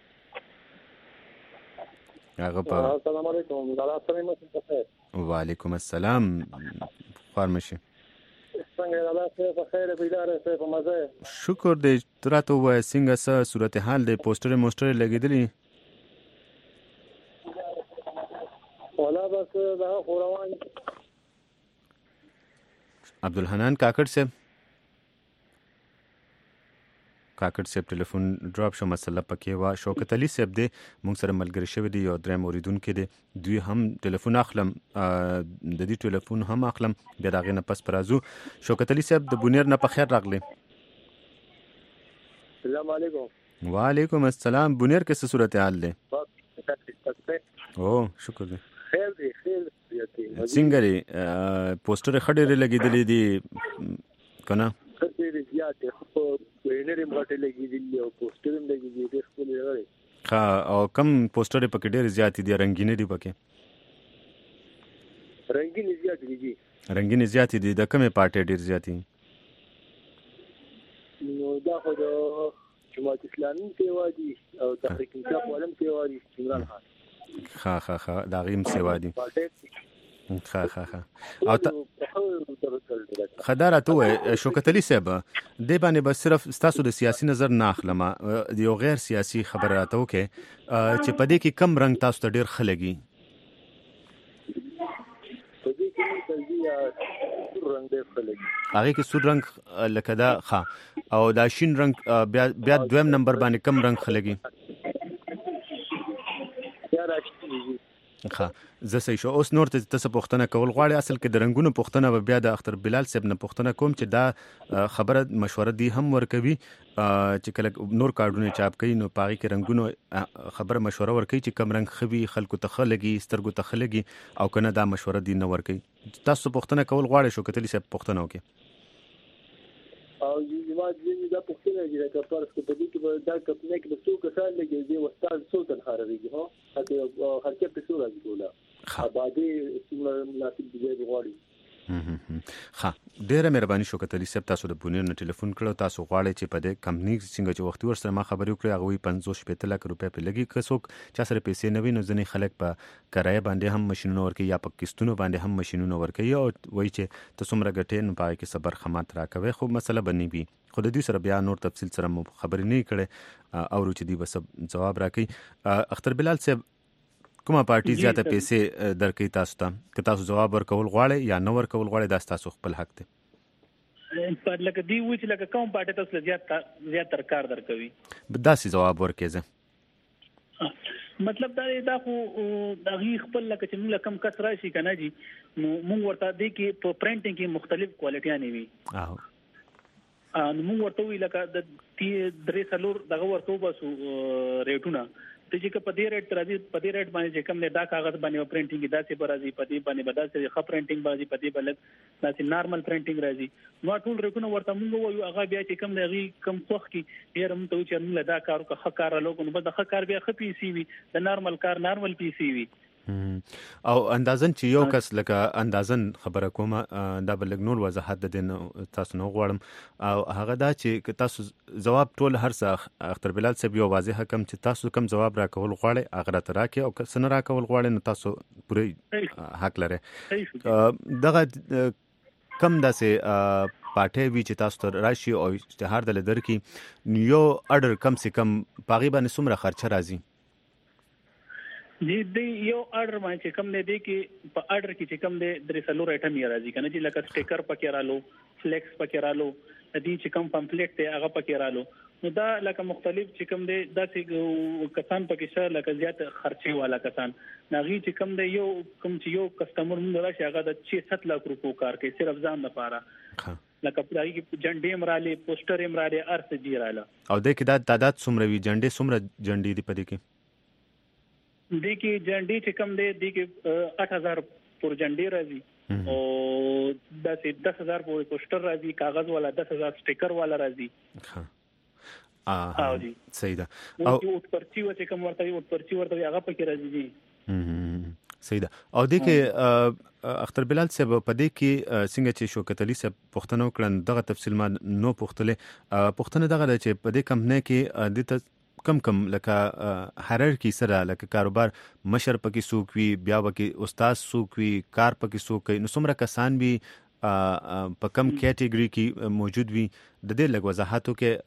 [SPEAKER 3] هغه په
[SPEAKER 6] السلام علیکم دا سره مې په خیر.
[SPEAKER 3] وعلیکم السلام خارمشي.
[SPEAKER 6] څنګه الله خیر په خیر پیداره سه په مزه.
[SPEAKER 3] شکر دې تراته وای څنګه سره صورتحال د پوسټر موسټر لګیدلی.
[SPEAKER 6] ولا بس دا خوروان.
[SPEAKER 3] عبدالحنان کاکړ صاحب کاکړ صاحب ټلیفون ډراپ شو مسله پکې وا. شوکت علي صاحب دی موږ سره ملګری شوی دی یو درې موریدونکو دی دوی هم ټلیفون اخلم د دې ټلیفون هم اخلم بیا دا غینه پس پرازو. شوکت علي صاحب د بونیر نه په خیر راغلی.
[SPEAKER 6] السلام علیکم.
[SPEAKER 3] وعلیکم السلام. بونیر کې څه صورتحال دی؟ او شکر دی.
[SPEAKER 6] خیر دی خیر دی.
[SPEAKER 3] څنګه دی پوسټر خډېره لګیدلې دي کنه؟
[SPEAKER 6] خډېره زیاته خو وینرې ماته لګیدلې او پوسټر هم لګیدلې ډېر خپل لري.
[SPEAKER 3] ها او کم پوسټر پکې ډېر زیات دي رنگینه دي پکې.
[SPEAKER 6] رنگینه زیات دي.
[SPEAKER 3] رنگینه زیات دي د کومه پارټي ډېر زیات دي؟
[SPEAKER 6] نو دا خو د جماعت اسلامي سیوا دي او تحریک انصاف ولم سیوا دي عمران خان.
[SPEAKER 3] ها ها ها دا غیم سیوا دي. ها ها ها او خدار ته شوکت علي صاحب د باندې بس صرف تاسو د سیاسي نظر نه اخلم د یو غیر سیاسي خبر راته وکي چې پدې کې کم رنگ تاسو ته ډیر خلګي.
[SPEAKER 6] پدې کې تلځي سور رنگ ډیر خلګي.
[SPEAKER 3] هغه کې سور رنگ لکه دا ښه او دا شین رنگ بیا بیا دویم نمبر باندې کم رنگ خلګي. ښه زه صحیح شو. اوس نور ته تاسو پوښتنه کول غواړي اصل کې د رنگونو پوښتنه بیا د اختر بلال صاحب نه پوښتنه کوم چې دا خبره مشوره دی هم ورکوي چې کله نور کارډونه چاپ کوي نو پاغي کې رنگونو خبره مشوره ورکوي چې کم رنگ خوي خلکو ته خلګي سترګو ته خلګي او کنه دا مشوره دی نه ورکوي. تاسو پوښتنه کول غواړي شو کتلی صاحب پوښتنه وکي
[SPEAKER 6] او یما دې دا پوښتنه دي چې پرس کې په دې کې دا کپنه کې د څو کسان لګي دی وستاد څو تن خارجي هو هغه هرڅه په صورت کوله آبادی څومره مناسب دی غواړي.
[SPEAKER 3] ها ډیره مهرباني شوکت علي صاحب تاسو د بونیر نه ټلیفون کړو. تاسو غواړئ چې په دې کمپنی څنګه چې وخت ورسره ما خبرې وکړې هغه وي پنځوس شپږ لک روپیا په لګي کڅوک چې سره پیسې نه وي نو ځنې خلک په کرایه باندې هم ماشينونه ورکي یا په کیستونو باندې هم ماشينونه ورکي او وایي چې تاسو څومره ګټې نه پای کې صبر خمات راکوي خو مسله بنې بي خو د دې سره بیا نور تفصیل سره خبرې نه کړي او چې دی بس جواب راکړي. اختر بلال صاحب کومه پارټي زیاته پیسې درکې تاسو ته که تاسو جواب ورکول غواړئ یا نه ورکول غواړئ دا تاسو خپل حق دی.
[SPEAKER 4] په لکه دی و چې لکه کوم پارټي تاسو زیات زیات تر کار درکوي
[SPEAKER 3] دا سي جواب ورکېزه
[SPEAKER 4] مطلب دا دا خو د غي خپل لکه چې موږ کم کس راشي کنه جی موږ ورته دی کې په پرینټینګ کې مختلف کوالټیانه وي.
[SPEAKER 3] اه
[SPEAKER 4] ان موږ ورته وی لکه د درې سلور دغه ورته باسو ریټونه ته چې په دې ریټ راځي په دې ریټ باندې چې کوم نه دا کاغذ باندې پرینټینګ داسې به راځي په دې باندې به داسې ښه پرینټینګ باندې په دې بل داسې نارمل پرینټینګ راځي نو ټول ریټونه ورته موږ وایو هغه بیا چې کوم نه غي کم خوخ کی ډیر هم ته چې موږ دا کارو که ښه کار لوګو نو به د ښه کار بیا ښه پی سی وي د نارمل کار نارمل پی سی وي.
[SPEAKER 3] او اندازن چې یو کس لکه اندازن خبره کومه دا بل نور وضاحت د دین تاسو نو غواړم او هغه دا چې تاسو جواب ټول هر څه اختر بلال صاحب یو واضح کم چې تاسو کم جواب راکول غواړي هغه تراکه او سن راکول غواړي نو تاسو پوره حق لري. دغه کم داسې پاټه وی چې تاسو ته راشي او اشتهار د لدر کې یو اډر کم سي کم پاغي باندې څومره خرچه راځي؟
[SPEAKER 4] دی دی یو اډر باندې کم دی کې په اډر کې چې کم دی درې سلور ایټم یې راځي کنه چې لکه سټیکر پکې رالو، فلیکس پکې رالو، دی چې کم پمفلیټ دی هغه پکې رالو. نو دا لکه مختلف چې کوم دی دا چې کسان پکې شر لکه زیات خرچي والا کسان ناغي چې کوم دی یو کوم چې یو کسٹمر موږ راشي هغه د شش سات لک روپو کار کوي صرف ځان لپاره لکه پرای کې جنډې مرالي پوسټر مرالي ارس جی رااله. او
[SPEAKER 3] د کې دا تعداد څومره وی جنډې څومره جنډې دی پدې کې؟
[SPEAKER 4] دی کې جنډې چې کوم دی دی کې آठ هزار پر جنډې راځي او دا چې دس هزار پر پوسټر راځي، کاغذ والا دس هزار سټیکر والا راځي. ها
[SPEAKER 3] اه صحیح ده.
[SPEAKER 4] او او پرچی و چې کوم ورته او پرچی ورته هغه پکې راځي جی.
[SPEAKER 3] صحیح ده. او د کې اختر بلال صاحب په دې کې څنګه چې شوکت علي صاحب پښتنو کړن دغه تفصیل ما نو پښتله پښتنه دغه چې په دې کمپنۍ کې د کم کم لکه هررکی سره لکه کاروبار مشر پکې سوق وی بیا وکي استاد سوق وی کار پکې سوق کوي نو څومره کسان وی په کم کیټګری کې موجود وي د دې لږ وضاحتو کې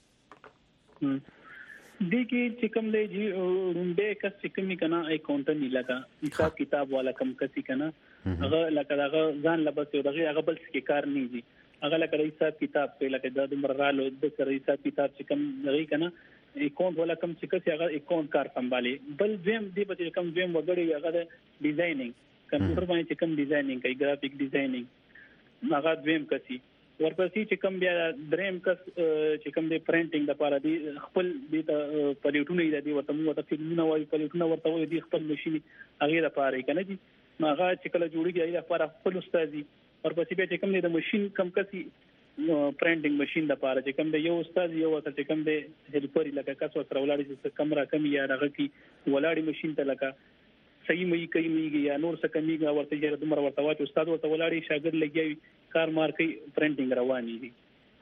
[SPEAKER 4] دی کې چې کوم دی جی رومبه کس چې کومي کنه اکاونټنټ نه لگا حساب کتاب والا کم کسي کنه هغه لکه هغه ځان لبس یو دغه هغه بل څه کار نه دي هغه لکه حساب کتاب په لکه د مرالو د سره حساب کتاب چې کوم دغه کنه اکاونټ والا کم چې کسي هغه اکاونټ کار سنبالي بل زم دی په کوم زم وګړي هغه د ډیزاینینګ کمپیوټر باندې چې کوم ډیزاینینګ کوي ګرافیک ډیزاینینګ هغه دویم کسي ورپسې چې کوم بیا دریم کس چې کوم دی پرینټینګ د لپاره دی خپل دی ته پلیټونه دی ورته مو ته فلمونه وایي پلیټونه ورته وایي دی خپل ماشين هغه لپاره کنه دي هغه چې کله جوړیږي هغه لپاره خپل استاد دي ورپسې بیا چې کوم دی د ماشين کم کسي پرینټینګ ماشين د لپاره چې کوم دی یو استاد یو ورته چې کوم دی هیلپر لکه کس ورته ولاړ چې کمره کم یا هغه کی ولاړی ماشين ته لکه صحیح مې کوي مې یا نور څه کمیږي ورته جره دمر ورته واچ استاد ورته ولاړی شاګرد لګي کار مار کوي پرینټینګ رواني دي.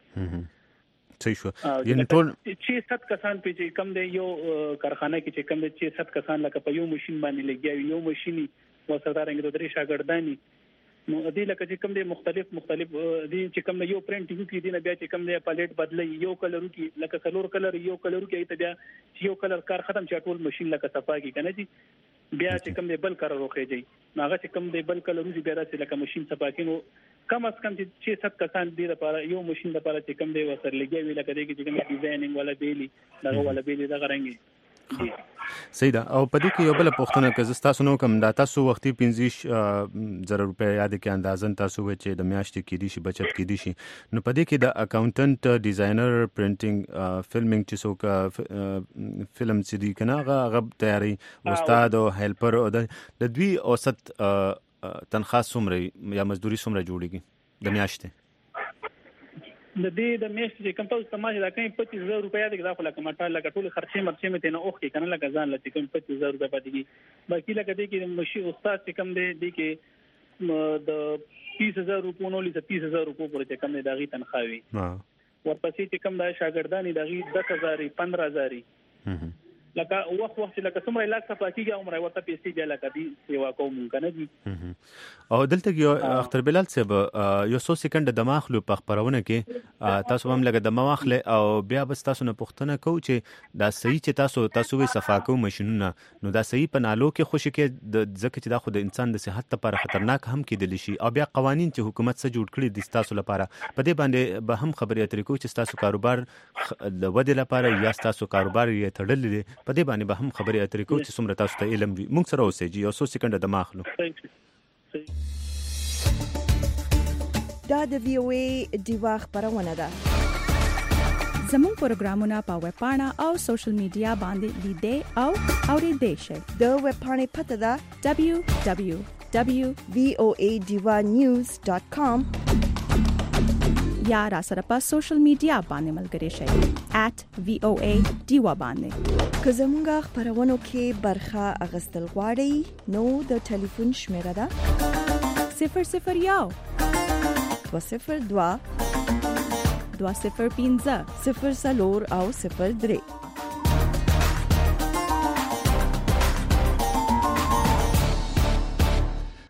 [SPEAKER 3] صحیح شو. یعنی ټول
[SPEAKER 4] چې سات کسان په چې کم دی یو کارخانه کې چې کم دی چې سات کسان لکه په یو ماشين باندې لګي یو ماشين وسره رنګ د درې شاګردانی نو دې لکه چې کم دی مختلف مختلف دي چې کم یو پرینټینګ کې دي نه بیا چې کم دی پالیټ بدلې یو کلر کې لکه کلر کلر یو کلر کې ته بیا یو کلر کار ختم چې ټول ماشين لکه صفا کې کنه دي بیا چې کم دی بل کار روخېږي هغه چې کم دی بل کلر روزي بیا چې لکه ماشين صفا کینو کم از کم چې سات کسان دي لپاره یو ماشين لپاره چې کم دی وسر لګي وی لکه دې کې چې کم ډیزاینینګ ولا بیلی دغه ولا بیلی دغه رنګي.
[SPEAKER 3] صحیح ده. او په دې کې یو بل پوښتنه کوي تاسو نو کوم دا تاسو وختي پنځه زره روپیا یاد کې اندازن تاسو و چې د میاشتې کې دي شي بچت کې دي شي نو په دې کې د اکاونټنټ ډیزاینر پرینټینګ فلمینګ چې څوک فلم چې دی کنه هغه تیاری استاد او هیلپر او د دوی اوسط تنخواه څومره یا مزدوري څومره جوړیږي د میاشتې؟
[SPEAKER 4] د دې د میاشتې چې کوم تاسو سماج راکې پچیس زره روپیا دې دا خو لکه ماټا لکه ټول خرچې مرچې مې ته نه اوخ کې کنه لکه ځان لته کوم پچیس زره روپیا پاتې کی باقي لکه دې کې مشي استاد چې کوم دې دې کې د تیس هزار روپو نو لته تیس هزار روپو پر چې کوم دې داغي تنخواوي ورپسې چې کوم د شاګردانی داغي دس هزار پندرہ هزار لکه وخت وخت لکه څومره لاک صفه کیږي عمره ورته پیسې بیا لکه دي سیوا کوم کنه دي.
[SPEAKER 3] او دلته یو اختر بلال صاحب یو څو سکند د ماخلو په خبرونه کې تاسو هم لګه د ماخله او بیا بس تاسو نه پوښتنه کو چې دا صحیح چې تاسو تاسو وی صفا کو ماشينونه نو دا صحیح په نالو کې خوشی کې د ځکه چې دا خو د انسان د صحت لپاره خطرناک هم کېدل شي او بیا قوانين چې حکومت سره جوړ کړی دي تاسو لپاره په دې باندې به هم خبرې اترې کو چې تاسو کاروبار د ودې لپاره یا تاسو کاروبار یې تړلې دي په دې باندې به هم خبرې اترې کو چې څومره تاسو ته علم وي موږ سره اوسې جی یو څو سکند د ماخلو.
[SPEAKER 1] دا د وی او ای دیوا خبرونه ده.
[SPEAKER 5] زموږ پروګرامونه په ویب پاڼه او سوشل میډیا باندې لیدئ او اورئ شئ.
[SPEAKER 1] د ویب پاڼې پته ده
[SPEAKER 5] دبليو دبليو دبليو
[SPEAKER 1] ډاٹ وی او ای دیوا نیوز ډاٹ کام
[SPEAKER 5] یا را سره په سوشل میډیا باندې ملګری شئ ایٹ وی او ای دیوا باندې.
[SPEAKER 1] که زموږ خبرونو کې برخه اغستل غواړئ نو د ټلیفون شمیره ده
[SPEAKER 5] صفر صفر یو
[SPEAKER 1] دو صفر دوا
[SPEAKER 5] دوا صفر پنځه
[SPEAKER 1] صفر څلور او صفر درې.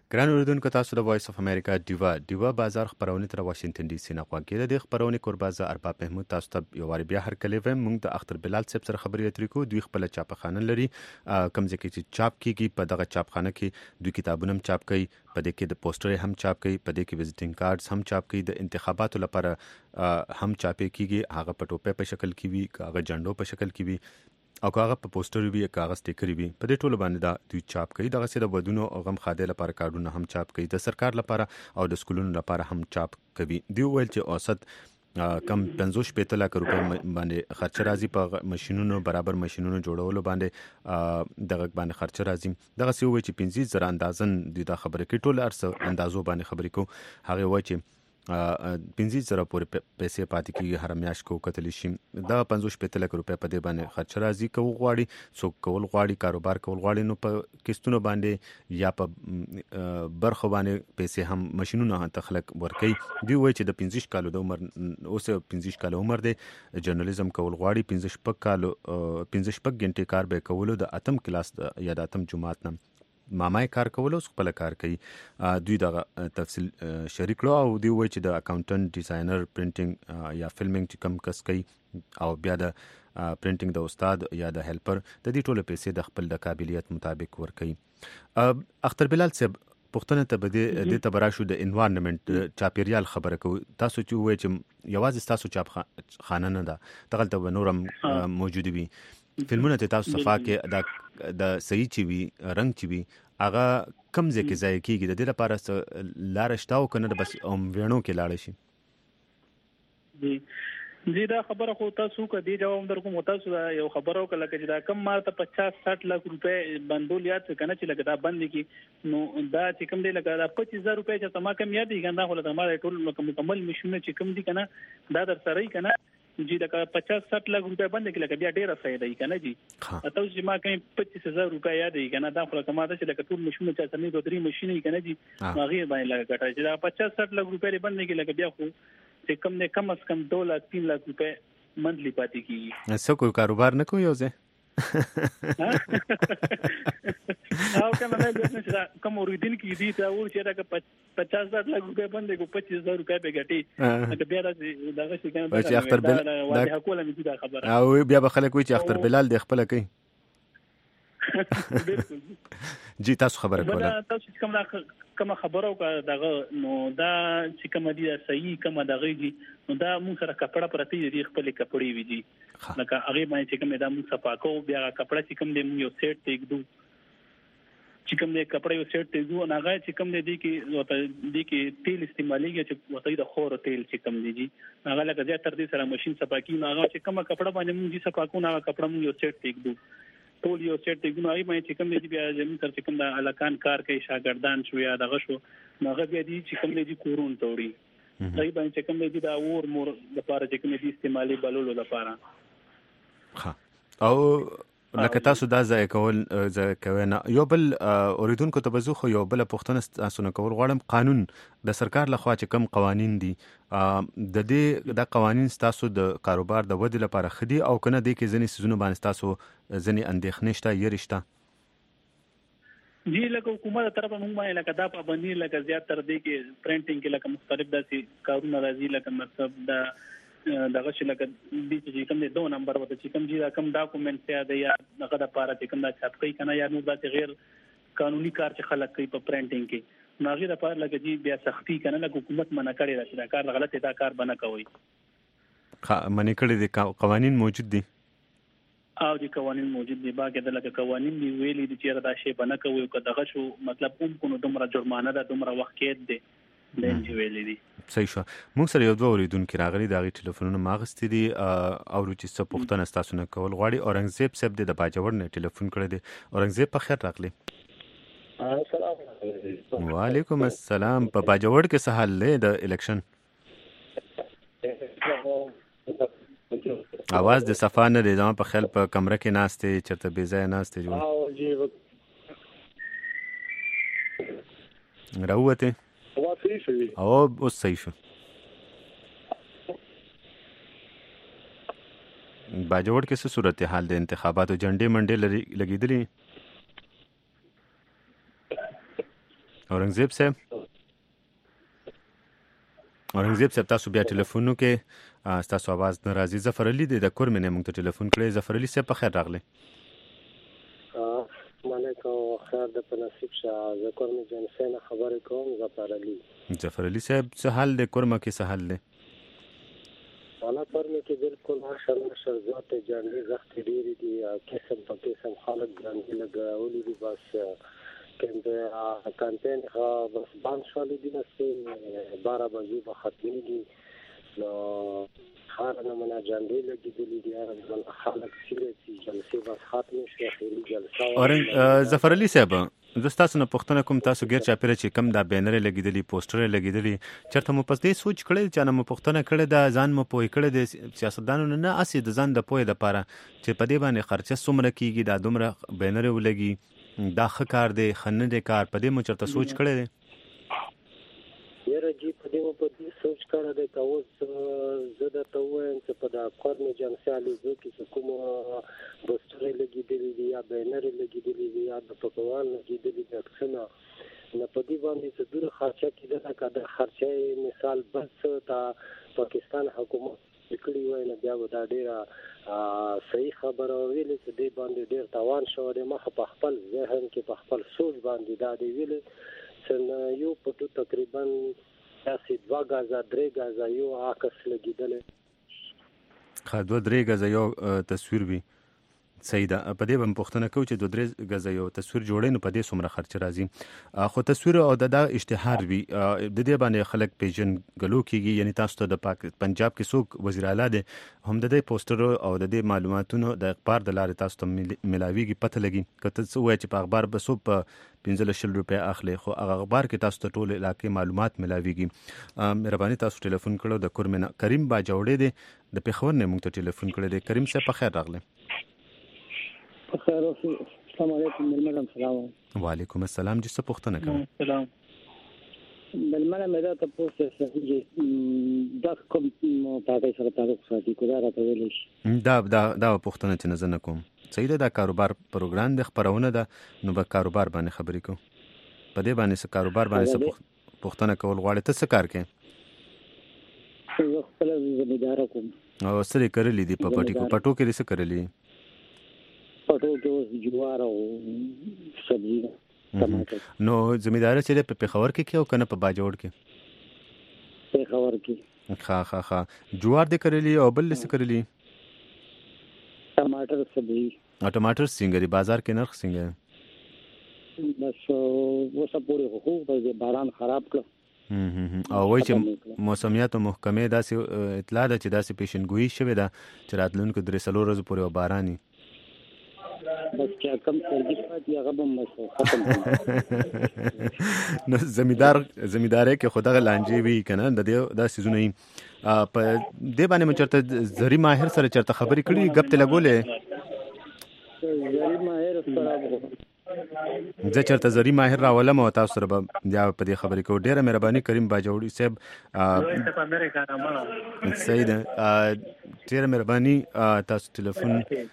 [SPEAKER 3] ګران اوریدونکو تاسو د وایس اف امریکا دیوا دیوا بازار خبرونه تر واشنگټن ډي سي نه غواګي د خبرونه قربازه ارباب محمود تاسو ته یو واری بیا هر کله ویم موږ د اختر بلال صاحب سره خبرې اترې کو دوی خپل چاپخانه لري کم ځکه چې چاپ کیږي په دغه چاپخانه کې دوی کتابونه هم چاپ کوي په دې کې د پوسټر هم چاپ کوي په دې کې وزټینګ کارتس هم چاپ کوي د انتخاباتو لپاره هم چاپې کیږي هغه په ټوپه په شکل کې وي هغه جنډو په شکل کې وي او کاغه په پوسټر وی کاغذ ټیکری وی په دې ټولو باندې دا دوی چاپ کوي دغه سره ودونو او غم خاده لپاره کارډونه هم چاپ کوي د سرکار لپاره او د سکولونو لپاره هم چاپ کوي دی ویل چې اوسط کم پنځوس پېته لک روپۍ باندې خرچ راځي په ماشينونو برابر ماشينونو جوړولو باندې دغه باندې خرچ راځي دغه سی وی چې پنځه زره اندازن د خبرې کې ټول ارسه اندازو باندې خبرې کو هغه وای چې پنځه زره پورې پیسې پاتې کیږي هر میاشت کو کتل شي دا پنځوس پېته لک روپۍ په دې باندې خرچ راځي کو غواړي سو کول غواړي کاروبار کول غواړي نو په کیستونو باندې یا په برخه باندې پیسې هم ماشينونو هم تخلق ورکي دی وای چې د پنځه کالو د عمر اوس پنځه کالو عمر دی جرنالیزم کول غواړي پنځه شپږ کالو پنځه شپږ غنټې کار به کولو د اتم کلاس یا د اتم جماعت نه مامای کار کولو خپل کار کوي دوی دغه تفصیل شریک کړو او دی وای چې د اکاونټنټ ډیزاینر پرینټینګ یا فلمینګ چې کم کس کوي او بیا د پرینټینګ د استاد یا د هیلپر د دې ټولو پیسې د خپل د قابلیت مطابق ورکوي اختر بلال صاحب پښتنه ته بده د تبراشو د انوایرنمنت چاپیریال خبره کو تاسو چې وای چې یوازې تاسو چاپ خانه نه ده دغه ته نورم موجود وي فلمونه ته تاسو صفا کې د د صحیح چی وی رنگ چی وی هغه کم ځکه ځای کېږي د دې لپاره لار شتاو کنه بس ام وینو کې لاړ شي
[SPEAKER 4] جی جی دا خبره خو تاسو کدي جواب در کوم تاسو یو خبرو کله چې دا کم مار ته پچاس ساټ لک روپے بندول یاد کنه چې لګدا بند کی نو دا چې کم دی لګدا پچیس هزار روپے چې تما کم یاد دی ګنده خو ته ما ټول مکمل مشونه چې کم دي کنه دا در سره کنه جی لکه پچاس ساټ لک روپے باندې کې لکه بیا ډیره فائدہ یې کنه جی تاسو چې ما کوي پچیس هزار روپے یاد یې کنه دا خو کومه ده چې لکه ټول مشونه چې څنګه دوه درې ماشين یې کنه جی هغه باندې لګا کټه چې دا پچاس ساټ لک روپے باندې کې لکه بیا خو چې کم نه کم از کم دو لک تین لک روپے منثلی پاتې کیږي
[SPEAKER 3] څه کوئی کاروبار نه کوي اوسه
[SPEAKER 4] او کنه نه د څه کوم اوریدل کې دي دا ور چې دا پچاس لک روپے باندې کو پچیس هزار روپے به ګټي دا بیا دا څه کنه
[SPEAKER 3] چې اختر بلال
[SPEAKER 4] دا کوله مې دا خبره
[SPEAKER 3] او بیا به خلک وي چې اختر بلال د خپل کوي جی تاسو خبره کوله
[SPEAKER 4] تاسو کوم کوم خبرو کا دغه نو دا چې کوم دي صحیح کوم دغه دي نو دا مون سره کپڑا پرتی دي خپل کپڑې وی دي لکه هغه باندې چې کوم دا مون صفاکو بیا کپڑا چې کوم دي مون یو سیټ ټیک دو چې کوم دي کپڑا یو سیټ ټیک دو نه هغه چې کوم دي کې وته دي کې تیل استعماليږي چې وته د خور تیل چې کوم دي هغه لکه زیات تر دې سره ماشين صفاکی نه هغه چې کوم کپڑا باندې مون دي صفاکو نه کپڑا مون یو سیټ ټیک دو ټول یو سیټ ټیک دو هغه باندې چې کوم دي بیا زمين تر چې کوم د الکان کار کوي شاګردان شو یا دغه شو هغه بیا دي چې کوم دي کورون توړي دای باندې چې کوم دي دا اور مور د لپاره چې کوم دي استعمالي بلولو لپاره
[SPEAKER 3] ها او لکه تاسو دا ځای کول ځای کوي نه یو بل اوریدونکو ته بزو خو یو بل پښتون تاسو نه کول غواړم قانون د سرکار لخوا چې کم قوانين دي د دې د قوانين تاسو د کاروبار د ودی لپاره خدي او کنه د کې ځنی سيزونه باندې تاسو ځنی اندېښنه شته یریشته
[SPEAKER 4] جی لکه حکومت طرفه موږ باندې لکه دا پابندي لکه زیات تر دې کې پرینټینګ کې لکه مختلف داسې کارونه راځي لکه مطلب دا دغه چې لکه د چې کوم د دوه نمبر وته چې کوم چې کوم ډاکومېنټ یا د یا دغه د پاره چې کوم دا چاپ کوي کنه یا نو د غیر قانوني کار چې خلک کوي په پرینټینګ کې نو هغه د پاره لکه جی بیا سختی کنه لکه حکومت منع کړي راځي دا کار غلط دا کار بنه کوي
[SPEAKER 3] منع کړي دي قوانين موجود دي
[SPEAKER 4] او دي قوانين موجود دي باګه د لکه قوانين دی ویلي دي چې دا شی بنه کوي او دغه شو مطلب کوم کو دومره جرمانه ده دومره وخت کې دي دنج ویلي دي
[SPEAKER 3] صحیح شو موږ سره یو دوه اوریدونکو راغلي دغه ټلیفونونه ماغستې دي او چې څه پوښتنه تاسو نه کول غواړي اورنګزیب صاحب د باجوړ نه ټلیفون کړی دی اورنګزیب په خیر راغلی
[SPEAKER 7] السلام علیکم
[SPEAKER 3] وعلیکم السلام په باجوړ کې څه حال دی د الیکشن आवाज د صفا نه دی زما په خیال په کمره کې ناشته چرته بي ځای ناشته جوړ
[SPEAKER 7] او جی
[SPEAKER 3] راوته
[SPEAKER 7] او صحیح شوی
[SPEAKER 3] او اوس صحیح شو باجوړ کې څه صورتحال د انتخاباتو جنډې منډې لګېدلې اورنګزیب صاحب اورنګزیب صاحب تاسو بیا ټلیفون کې تاسو आवाज ناراضي ظفر علي د کورمنه موږ ته ټلیفون کړی. ظفر علي صاحب په خیر راغلی.
[SPEAKER 7] علیکم خیر د پناسب شاه ز کورمه جنسه نه خبرې کوم. ظفر علي
[SPEAKER 3] ظفر علي صاحب څه حال دی کورمه کې څه حال دی؟
[SPEAKER 7] والا کورمه کې بالکل ماشاءالله شرزات جانبي زخت ډېری دي قسم په قسم خلک ګرانې لګولې دي. بس کنده کانتین ها بس بان شولې دي نسې بارہ بجې به ختمېږي نو خار نه منا جانبي لګېدلې دي هر خلک سیرې چې جلسې بس ختمې شي اخري جلسه.
[SPEAKER 3] اورنګ ظفر علي صاحب زه تاسو نه پوښتنه کوم تاسو غیر چاپیره چې کم دا بینر لګېدلی پوسټر لګېدلی چرته مو پس دې سوچ کړی چې نه مو پوښتنه کړې دا ځان مو پوي کړې د سیاستدانو نه اسې د ځان د پوي د پاره چې په دې باندې خرچه څومره کیږي دا دومره بینر ولګي دا ښه کار دی خنه دی کار په دې مو چرته سوچ کړی دی؟
[SPEAKER 7] یاره جی په دې مو په دې سوچ کړی دی که اوس زه درته ووایم چې په دا کورمې جنسې الیزو کې چې کوم بوسټرې لګېدلي دي یا بینرې لګېدلي دي یا د پکوان لګېدلي دي عکسونه نو په دې باندې چې دوره خرچه کېدله که د خرچې مثال بس د پاکستان حکومت کړي وای نه بیا به دا ډېره صحیح خبره ویلې چې دې باندې ډېر تاوان شوی دی. مخه په خپل ذهن کې په خپل سوچ باندې دا دی ویلې چې یو پټو تقریبا داسې دوه غازه درې غازه یو عکس لګېدلی
[SPEAKER 3] ښه دوه درې غازه یو تصویر وي صحیح ده. په دې به پوښتنه کوو چې دوه درې غازه یو تصویر جوړی نو په دې څومره خرچه راځي خو تصویر او د اشتهار وي د دې باندې خلک پیژنګلو کېږي یعنی تاسو ته د پنجاب کې څوک وزیر اعلی دی هم د دې پوسټر او د دې معلوماتونو د اخبار د لارې تاسو ته ملاویږي پته لګي که ته څه وایې چې په اخبار به څوک په پنځلس شل روپۍ اخلي خو هغه اخبار کې تاسو ته ټول علاقې معلومات ملاویږي. مهرباني تاسو ټلیفون کړو د کورمنه کریم باجوړی دی د پېښور نه موږ ته ټلیفون کړی دی. کریم صاحب په خیر راغلی.
[SPEAKER 8] خیر السلام علیکم ململ سلام.
[SPEAKER 3] وعلیکم السلام جی څه پوښتنه کوم؟
[SPEAKER 8] سلام ململ مې دا ته پوښتنه چې دا کوم پاتې سره تعلق ساتي کو دا راته ویل شي
[SPEAKER 3] دا دا دا پوښتنه چې نه زنه کوم صحیح ده. دا کاروبار پروګرام د خبرونه ده نو به کاروبار باندې خبرې کو په دې باندې څه کاروبار باندې څه پوښتنه کول غواړي ته څه کار کوې؟
[SPEAKER 8] زه خپل زمیندار کوم.
[SPEAKER 3] او سره کړلې دي په پټي کو پټو کې څه کړلې؟
[SPEAKER 8] پټو کې اوس جوار او سبزي ټماټر.
[SPEAKER 3] نو زمیندار چې په پېښور کې کې او کنه په باجوړ کې؟
[SPEAKER 8] پېښور کې.
[SPEAKER 3] ښه ښه ښه جوار دې کړلې او بل څه کړلې؟
[SPEAKER 8] ټماټر سبزي.
[SPEAKER 3] او ټماټر څنګه دی بازار کې نرخ څنګه؟
[SPEAKER 8] بس وسه پورې خو په باران خراب کړ
[SPEAKER 3] او وایي چې موسمیات محکمې داسې اطلاع ده چې داسې پیشنګویي شوې ده چې راتلونکو درې څلور ورځو پورې به باران وي.
[SPEAKER 8] بس چې کم سرګي پاتې هغه به ختم
[SPEAKER 3] نو زمیندار زمیندارۍ کې خو دغه لانجې وي که نه د دې دا څیزونه وي په دې باندې مو چېرته زري ماهر سره چېرته خبرې کړي ګپ ته لګولې؟
[SPEAKER 8] زري ماهر سره
[SPEAKER 3] زه چېرته زري ماهر راولم او تاسو سره به بیا په دې خبرې کوو. ډېره مهرباني کریم باجوړي صاحب صحیح ده ډېره مهرباني. تاسو ټلیفون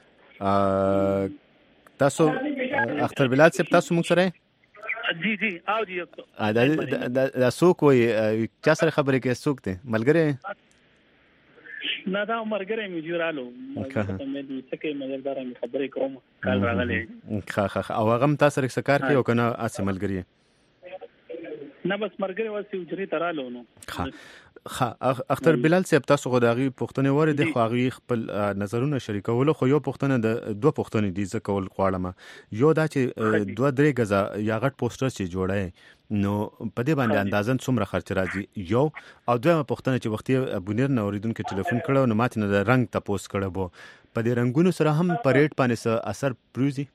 [SPEAKER 3] تاسو اختر بلال صاحب تاسو موږ سره
[SPEAKER 4] جی جی او جی
[SPEAKER 3] دا څوک وایي چا سره خبرې کوي څوک دی ملګری؟
[SPEAKER 4] نه دا مرګره مې جوړالو مې دې څه مزردار مې خبرې کوم کال راغلی
[SPEAKER 3] ښه ښه او هغه هم تاسو سره څه کار کوي او که نه هسې ملګري؟
[SPEAKER 4] نه بس مرګره واسې حجرې ته رالو نو.
[SPEAKER 3] ښه اختر بلال صاحب تاسو خو د هغې پوښتنې واورېدې خو هغوی خپل نظرونه شریکولو خو یو پوښتنه د دوه پوښتنې دي زه کول غواړم. یو دا چې دوه درې ګزه یا غټ پوسټر چې جوړی نو په دې باندې اندازن څومره خرچ راځي یو او دویمه پوښتنه چې وختي ابونیر نه اورېدونکي ټلیفون کړی نو ماته نه د رنګ تپوس کړی بو په دې رنګونو سره هم په ریټ باندې څه اثر پروزي؟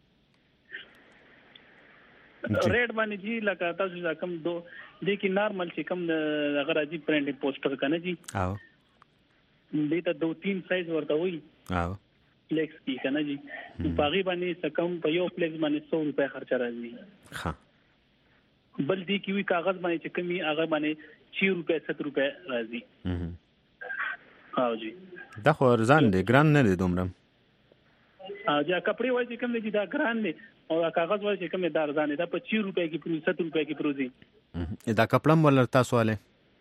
[SPEAKER 4] ریټ باندې جی لکه تاسو دا کم دو دې کې نارمل چې کم هغه راځي پرنټ پوسټر کنه جی
[SPEAKER 3] او
[SPEAKER 4] دې ته دو تین سایز ورته وي
[SPEAKER 3] او
[SPEAKER 4] فلیکس کی کنه جی باغی باندې سکم په یو فلیکس باندې سو روپے خرچ راځي.
[SPEAKER 3] ها
[SPEAKER 4] بل دې کې وی کاغذ باندې چې کمی هغه باندې چھ روپے ست روپے راځي. او جی
[SPEAKER 3] دا خو ارزان دی ګران نه دی دومره.
[SPEAKER 4] دا کپڑے وای چې کوم دي دا ګران دي او کاغذ وای چې کوم دا ارزان دي دا په چیر روپے کې پروي ستر روپے کې پروزي
[SPEAKER 3] دا کپڑا مول تاسو والے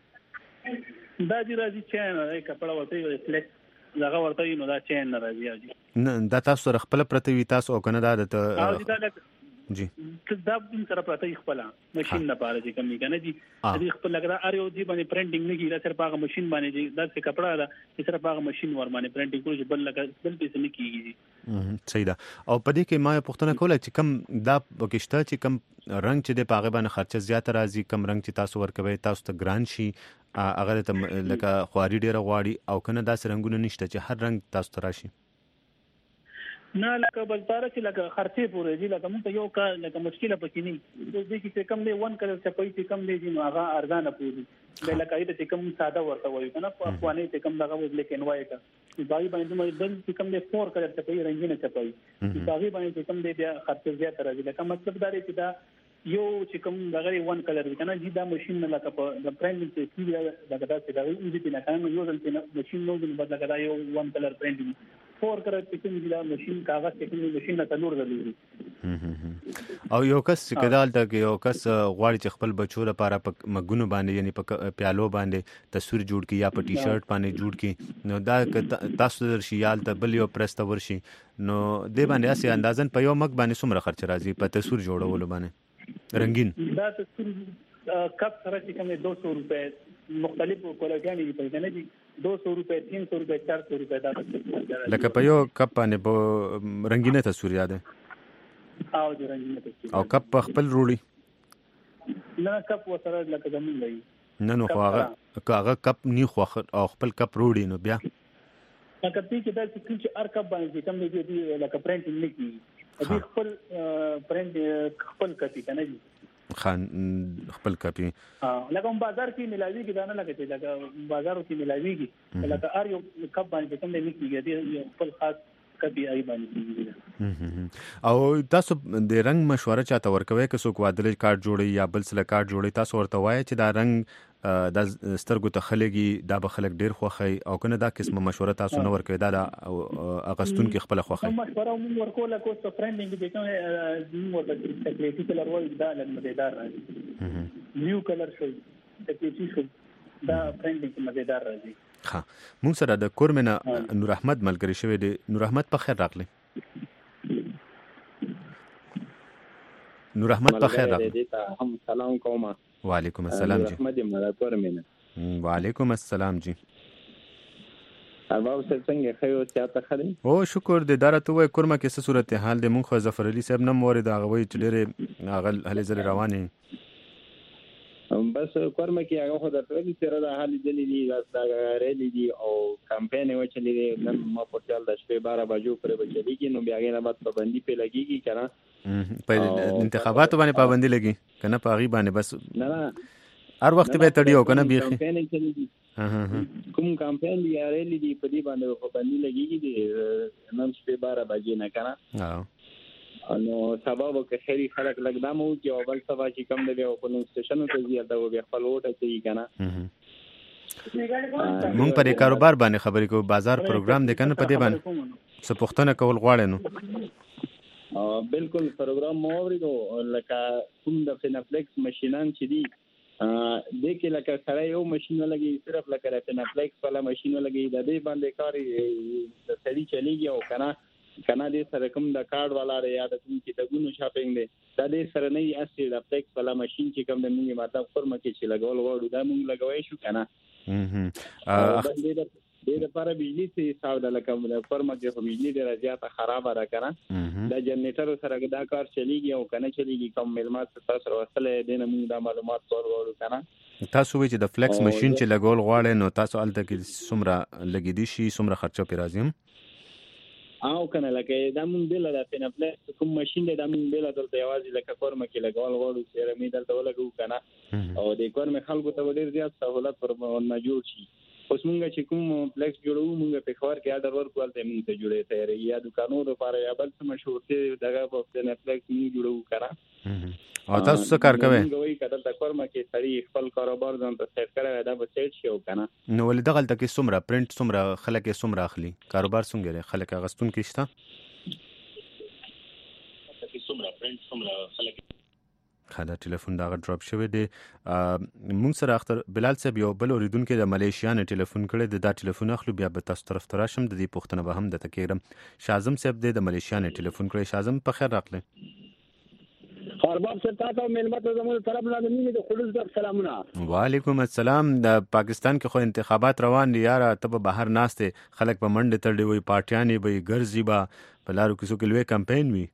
[SPEAKER 4] دا دي راځي چې نه کپڑا ورته وي فلیکس دغه ورته نو دا چین نه راځي
[SPEAKER 3] نه دا تاسو سره خپل پرته وي تاسو او کنه دا د
[SPEAKER 4] جی دا د سره پراته خپل ماشين نه پاره چې کمی کنه جی دې خپل لګرا اړ یو دی باندې پرنټینګ نه کیږي سره پاغه ماشين باندې جی دا څه کپڑا دا چې سره پاغه ماشين ور باندې پرنټینګ کوي بل لګا بل څه نه کیږي
[SPEAKER 3] صحیح ده او پدې کې ما پوښتنه کوله چې کم دا وکشته چې کم رنگ چې د پاغه باندې خرچه زیات راځي کم رنگ چې تاسو ورکوي تاسو ته ګران شي اگر ته لکه خواري ډیره غواړي او کنه دا رنگونه نشته چې هر رنگ تاسو ته راشي
[SPEAKER 4] نه لکه بل تر چې لکه خرچه پورې دي لکه موږ یو کا لکه مشکله پکې نه د دې کې کم دی ون کلر چې پېټي کم دی نو هغه ارزانه پوری د لکه ایت چې کم ساده ورته وایي کنه په افغاني چې کم دغه بلیک اینڈ وایټ چې باغی باندې مې بل چې کم دی فور کلر چې پېټي رنگینه چې پېټي چې باغی باندې چې کم دی بیا خرچه زیات راځي لکه مطلب دا دی چې دا یو چې کوم دغه ون کلر کنه چې دا ماشين نه لکه په د پرنټینګ چې کیږي دغه دا چې دا یو دې نه کنه یو ځل چې ماشين نو د بدل کړه یو ون کلر پرنټینګ فور کلر چې کوم دا ماشين کاغذ چې کوم ماشين نه تلور دی
[SPEAKER 3] او یو کس چې کدال ته یو کس غواړي چې خپل بچو لپاره په مګونو باندې یعنی په پیالو باندې تصویر جوړ کی یا په ټي شرټ باندې جوړ کی نو دا تاسو درشيال ته بل یو پرسته ورشي نو د باندې اسي اندازن په یو مګ باندې څومره خرچ راځي په تصویر جوړولو باندې رنگین
[SPEAKER 4] دا تصویر کپ سره چې کوم دو سو روپے مختلف کوالټیانې دي په نه دي دو سو روپے تین سو روپے چار سو روپے دا
[SPEAKER 3] لکه په یو کپ باندې په رنگینه تصویر یاد
[SPEAKER 4] او د رنگینه تصویر
[SPEAKER 3] او کپ په خپل روړي
[SPEAKER 4] نه کپ وسره لکه زمون دی
[SPEAKER 3] نه نو خو هغه هغه کپ نی خو او خپل کپ روړي نو بیا
[SPEAKER 4] لکه چې دا چې ار کپ باندې کوم دی لکه پرنټینګ نه کیږي دې خپل پرنټ خپل کپی کنه دي
[SPEAKER 3] خان خپل کپی
[SPEAKER 4] ها لکه بازار کې ملاوي کې دا نه لکه چې لکه بازارو کې ملاوي کې لکه ار یو کپ باندې کوم دی کیږي خپل خاص کپی ای باندې
[SPEAKER 3] او تاسو د رنگ مشوره چاته ورکوي که څوک وادل کارت جوړي یا بل سره کارت جوړي تاسو ورته وایي چې دا رنگ د سترګو ته خلګي دا به خلک ډیر خوخي او کنه دا قسمه مشوره تاسو نه ورکوي دا اغستون کې خپل خوخي
[SPEAKER 4] مشوره مو ورکول کو څه فرندینګ دي کوم مو ورته تکلیفي کلر وای دا مزیدار راځي نیو کلر شوی تکلیفي شو دا فرندینګ مزیدار راځي
[SPEAKER 3] ها مونږ سره د کورمنه نور احمد ملګری شوی دی نور احمد په خیر راغلی نور احمد په خیر راغلی
[SPEAKER 9] هم سلام کوم
[SPEAKER 3] وعلیکم السلام جی
[SPEAKER 9] احمد ملا کورمنه
[SPEAKER 3] وعلیکم السلام جی
[SPEAKER 9] ارباب څنګه خیو سیاته خلی
[SPEAKER 3] او شکر دې دارته وای کورمه کې څه صورت حال دې مونږ خو ظفر علي صاحب نم ورید هغه وای چې ډېر هغه هلي زری رواني
[SPEAKER 9] بس کورمه کې هغه خو د ټولې سره د حال دي دي دا ریلی دي او کمپاین و چلی دي نن ما په چل د شپې بارہ بجو پر بچلېږي نو بیا غي نه بعد پابندي په لګيږي کنه
[SPEAKER 3] په انتخاباتو باندې پابندي لګي کنه په غي باندې بس
[SPEAKER 9] نه نه
[SPEAKER 3] هر وخت به تړیو کنه بيخي
[SPEAKER 9] کمپاین چلی دي کوم کمپاین دی ریلی دي په دې باندې پابندي لګيږي دي نن شپې بارہ بجې نه کنه نو سبب کې خېری خلک لګدامو چې اول سبا چې کم دی او په سټیشنو ته زیاده و بیا خپل وټه کوي کنه
[SPEAKER 3] مونږ پر کاروبار باندې خبرې کوو بازار پروګرام دی کنه په دې باندې څه پوښتنه کول غواړي
[SPEAKER 9] نو بالکل پروګرام مو ورېدو لکه کوم د فینافلیکس ماشينان چې دي د کې لکه سره یو ماشين لګي صرف لکه فینافلیکس والا ماشين لګي د دې باندې کار د سړي چلیږي او کنه کنه دې سره کوم د کارت والا یا د کوم چې د ګونو شاپینګ دی دا دې سره نه یې اصلي د فلیکس والا ماشين چې کوم د موږ ماته فرم کې چې لګول غواړو دا موږ لګوي شو کنه ا دې د لپاره بجلی سي حساب د لکم د فرم کې خو بجلی د راځي خراب را کنه د جنریټر سره دا کار چلیږي او کنه چلیږي کوم معلومات تاسو ورسله دې نه موږ د معلومات تور غواړو کنه
[SPEAKER 3] تاسو وی چې د فلیکس ماشين چې لګول غواړي نو تاسو الته کې څومره لګیدي شي څومره خرچه پی راځي
[SPEAKER 9] او کنه لکه دا مونږ بل د فینافلیکس کوم ماشين دی دا مونږ بل دلته یوازې لکه کورمه کې لګول غواړو چې رمې دلته ولګو کنه او د کورمه خلکو ته ډیر زیات سہولت پر نه جوړ شي اوس مونږ چې کوم فلیکس جوړو مونږ په خبر کې اډر ورکول ته مونږ ته جوړې ته یا دکانو لپاره یا بل څه مشهور دي دغه په فینافلیکس مونږ جوړو کنه
[SPEAKER 3] او تاسو څه کار کوئ
[SPEAKER 9] نو کله د کورمه کې سړي خپل کاروبار ځان ته سیټ کړی دا به سیټ شي او کنه
[SPEAKER 3] نو ولې دغه تل کې څومره پرنٹ څومره خلک څومره اخلي کاروبار څنګه لري خلک اغستون کې شته
[SPEAKER 10] څومره خلک
[SPEAKER 3] خاله ټلیفون دا ډراپ شوی دی. مونږ سره اختر بلال صاحب یو بل اوریدونکو د ملیشیا نه ټلیفون کړی د دا ټلیفون اخلو بیا به تاسو طرف ته راشم د دې پوښتنه به هم د تکیرم. شازم صاحب د ملیشیا نه ټلیفون کړی. شازم په خیر راغلی.
[SPEAKER 8] خرباب صاحب تاسو ملمت زموږ طرف نه مینه د خلوص در سلامونه.
[SPEAKER 3] وعلیکم السلام. د پاکستان کې خو انتخابات روان دي یاره، ته به بهر ناشته خلک په منډه تړي وي، پارټیانې به ګرځي به په لارو کې څوک لوی کمپاین وي.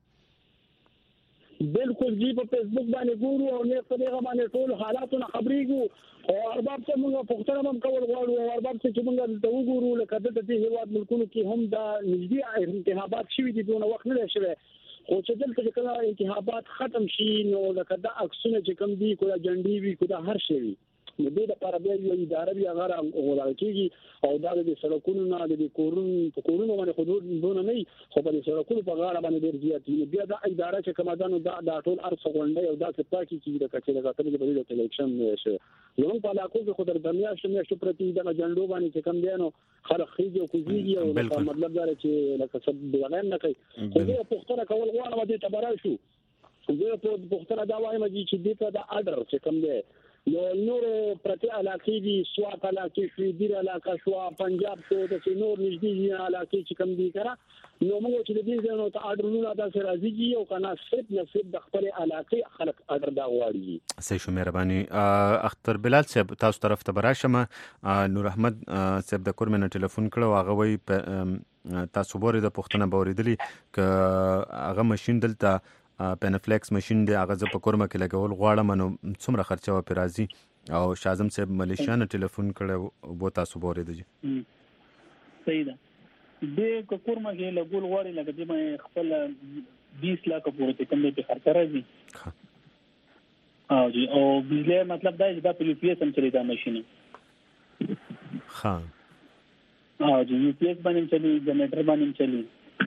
[SPEAKER 8] بالکل جی په فیسبوک باندې ګورو او نه په دغه باندې ټول حالاتونه خبرېږو او ارباب څه موږ پوښتنه هم کول غواړو او ارباب څه چې موږ د وګورو لکه د دې هیواد ملکونو کې هم د نږدې انتخابات شوي دي، دونه وخت نه شوی، خو چې دلته چې کله انتخابات ختم شي نو لکه د عکسونه چې کوم دي کومه جنډي وي کومه هر شی وي نو د لپاره بیا یو اداره بیا غره ولاړ کیږي او دا د سړکونو نه د کورونو په کورونو باندې حدود دونه نه خو په سړکونو په غاړه باندې ډیر زیات دي. بیا د اداره چې کومه ده نو دا د ټول ارڅ غونډه او دا چې پاکي کیږي د کچې د غاټلې په دې الیکشن نشي نو په علاقو کې خو در دنیا شمه شو پرتی د جنډو باندې چې کوم دی نو خلک خېږي او کوزيږي او مطلب دا چې لکه څه بلغان نه کوي. خو دې پښتنه کول غواړم دې تبرای شو زه په پښتنه دا وایم چې دې ته د اډر چې کوم دی نو نور پرتی علاقې دي، سوات علاقې شو، دیر علاقه شو، پنجاب شو، د نور نږدې علاقې چې کوم دي کړه نو موږ چې د دې نو ته اډرونه دا سره راځي او کنه صرف نصیب د خپل علاقې خلک اډر دا غواړي.
[SPEAKER 3] صحیح شو، مهرباني. اختر بلال صاحب تاسو طرف ته براشم. نور احمد صاحب د کورمن ټلیفون کړو، هغه وی تاسو بوري د پښتنه باوریدلی ک هغه ماشين دلته پینفلیکس ماشين دی، هغه ز په کورمه کې لګول غواړم نو څومره خرچه و پیرازي. او شازم صاحب ملیشیا نه ټلیفون کړو بو تاسو بورې دی.
[SPEAKER 4] صحیح ده. د کورمه کې لګول غواړي لکه چې ما خپل بیس لک پورې کوم دې خرچه راځي. او جی او بجلی مطلب دا چې دا په یو پی ایس هم چلی دا ماشين.
[SPEAKER 3] ها.
[SPEAKER 4] او جی یو پی ایس باندې چلی، جنریټر باندې چلی.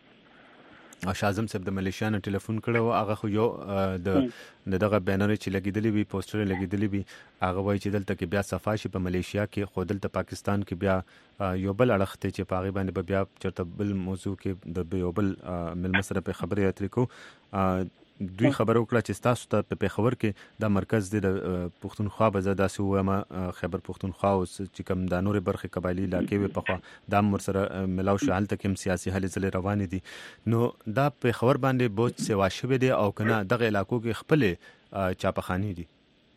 [SPEAKER 3] او شازم صاحب د ملیشیا نه ټلیفون کړو، هغه خو یو د دغه بینر چې لګیدلی وي، پوسټر لګیدلی وي، هغه وایي چې دلته کې بیا صفاشي په ملیشیا کې، خو دلته پاکستان کې بیا یو بل اړخ ته چې پاغي باندې بیا چرته بل موضوع کې د یو بل مل مسره په خبرې اترې کو دوی خبرو کړه چې تاسو ته په پیښور کې د مرکز د پښتونخوا به داسې ومه خیبر پښتونخوا او چې کوم د نورې برخې قبایلی علاقې وي په خوا د امر سره ملاو شو حالت کې سیاسي هلې ځلې روان دي نو دا پیښور باندې بوج سیوا شوی دی او کنه دغه علاقو کې خپل چاپخانی دي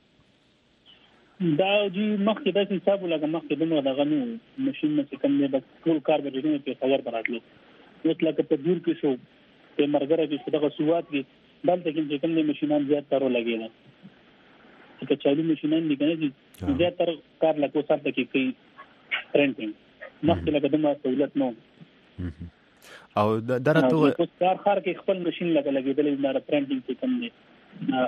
[SPEAKER 4] دا جی مخکې د حساب لګه مخکې دغه دغه نو ماشين چې کوم نه د ټول کار به دې په خبر براتلو نو لکه په دور کې شو په مرګره کې دغه سواد کې دلته کې چې کوم ماشينان زیات تر لګیدل چې چالو ماشينان دي کنه چې زیات تر کار لکه سره کې کوي پرنټینګ مخکې لکه دمه سہولت نو
[SPEAKER 3] او درته
[SPEAKER 4] او کار خار کې خپل ماشين لګا لګیدل نه پرنټینګ کې کم دي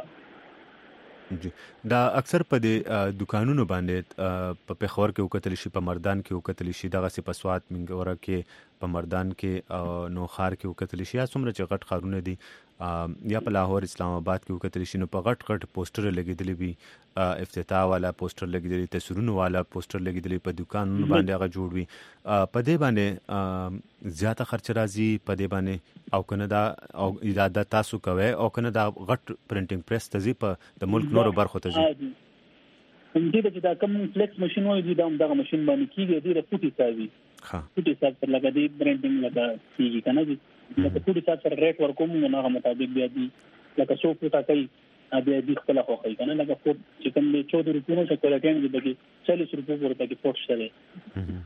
[SPEAKER 3] جی دا اکثر په دې دکانونو باندې په پیښور کې وکتل شي په مردان کې وکتل شي دغه سي په سوات منګوره کې په مردان کې نو خار کې وکتل شي یا څومره چې غټ خارونه دي یا په لاهور اسلام آباد کې وکتل شي نو په غټ غټ پوسټر لګیدلی وي افتتاح والا پوسټر لګیدلی تصویرونه والا پوسټر لګیدلی په دکانونو باندې هغه جوړ وي په دې باندې زیاته خرچ راځي په دې باندې او کنه دا او اجازه تاسو کوي او کنه دا غټ پرنټینګ پریس ته زی په د ملک نورو برخو ته زی
[SPEAKER 4] هم دې چې دا کوم فلیکس ماشين وایي دا دغه ماشين باندې کیږي د فوټي ساوي
[SPEAKER 3] ها
[SPEAKER 4] فوټي ساوي پر لګا دې برانډینګ لګا کیږي کنه دې لکه فوټي ساوي سره ریټ ورکوم نو هغه مطابق بیا دې لکه څو فوټه کوي بیا دې خپل خو کوي کنه لکه فوټ چې کوم دې چودہ روپیه نه کوالټین دې دغه چالیس روپیه ورته کې فوټ شته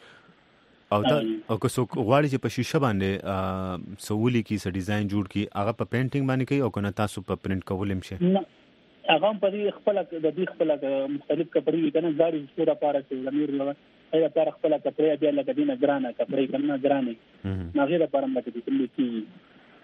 [SPEAKER 3] او دا او که څوک غواړي چې په شیشه باندې سوولي کې س ډیزاین جوړ کی هغه په پینټینګ باندې کوي او کنه تاسو په پرینټ کولم شي
[SPEAKER 4] نه هغه په دې خپل د دې خپل مختلف کپړې کنه زاري پورا پارا چې زمير لږه ایا پر خپل کپړې بیا لکه دینه ګرانه کپړې کنه ګرانه ناغه د پرم د دې کې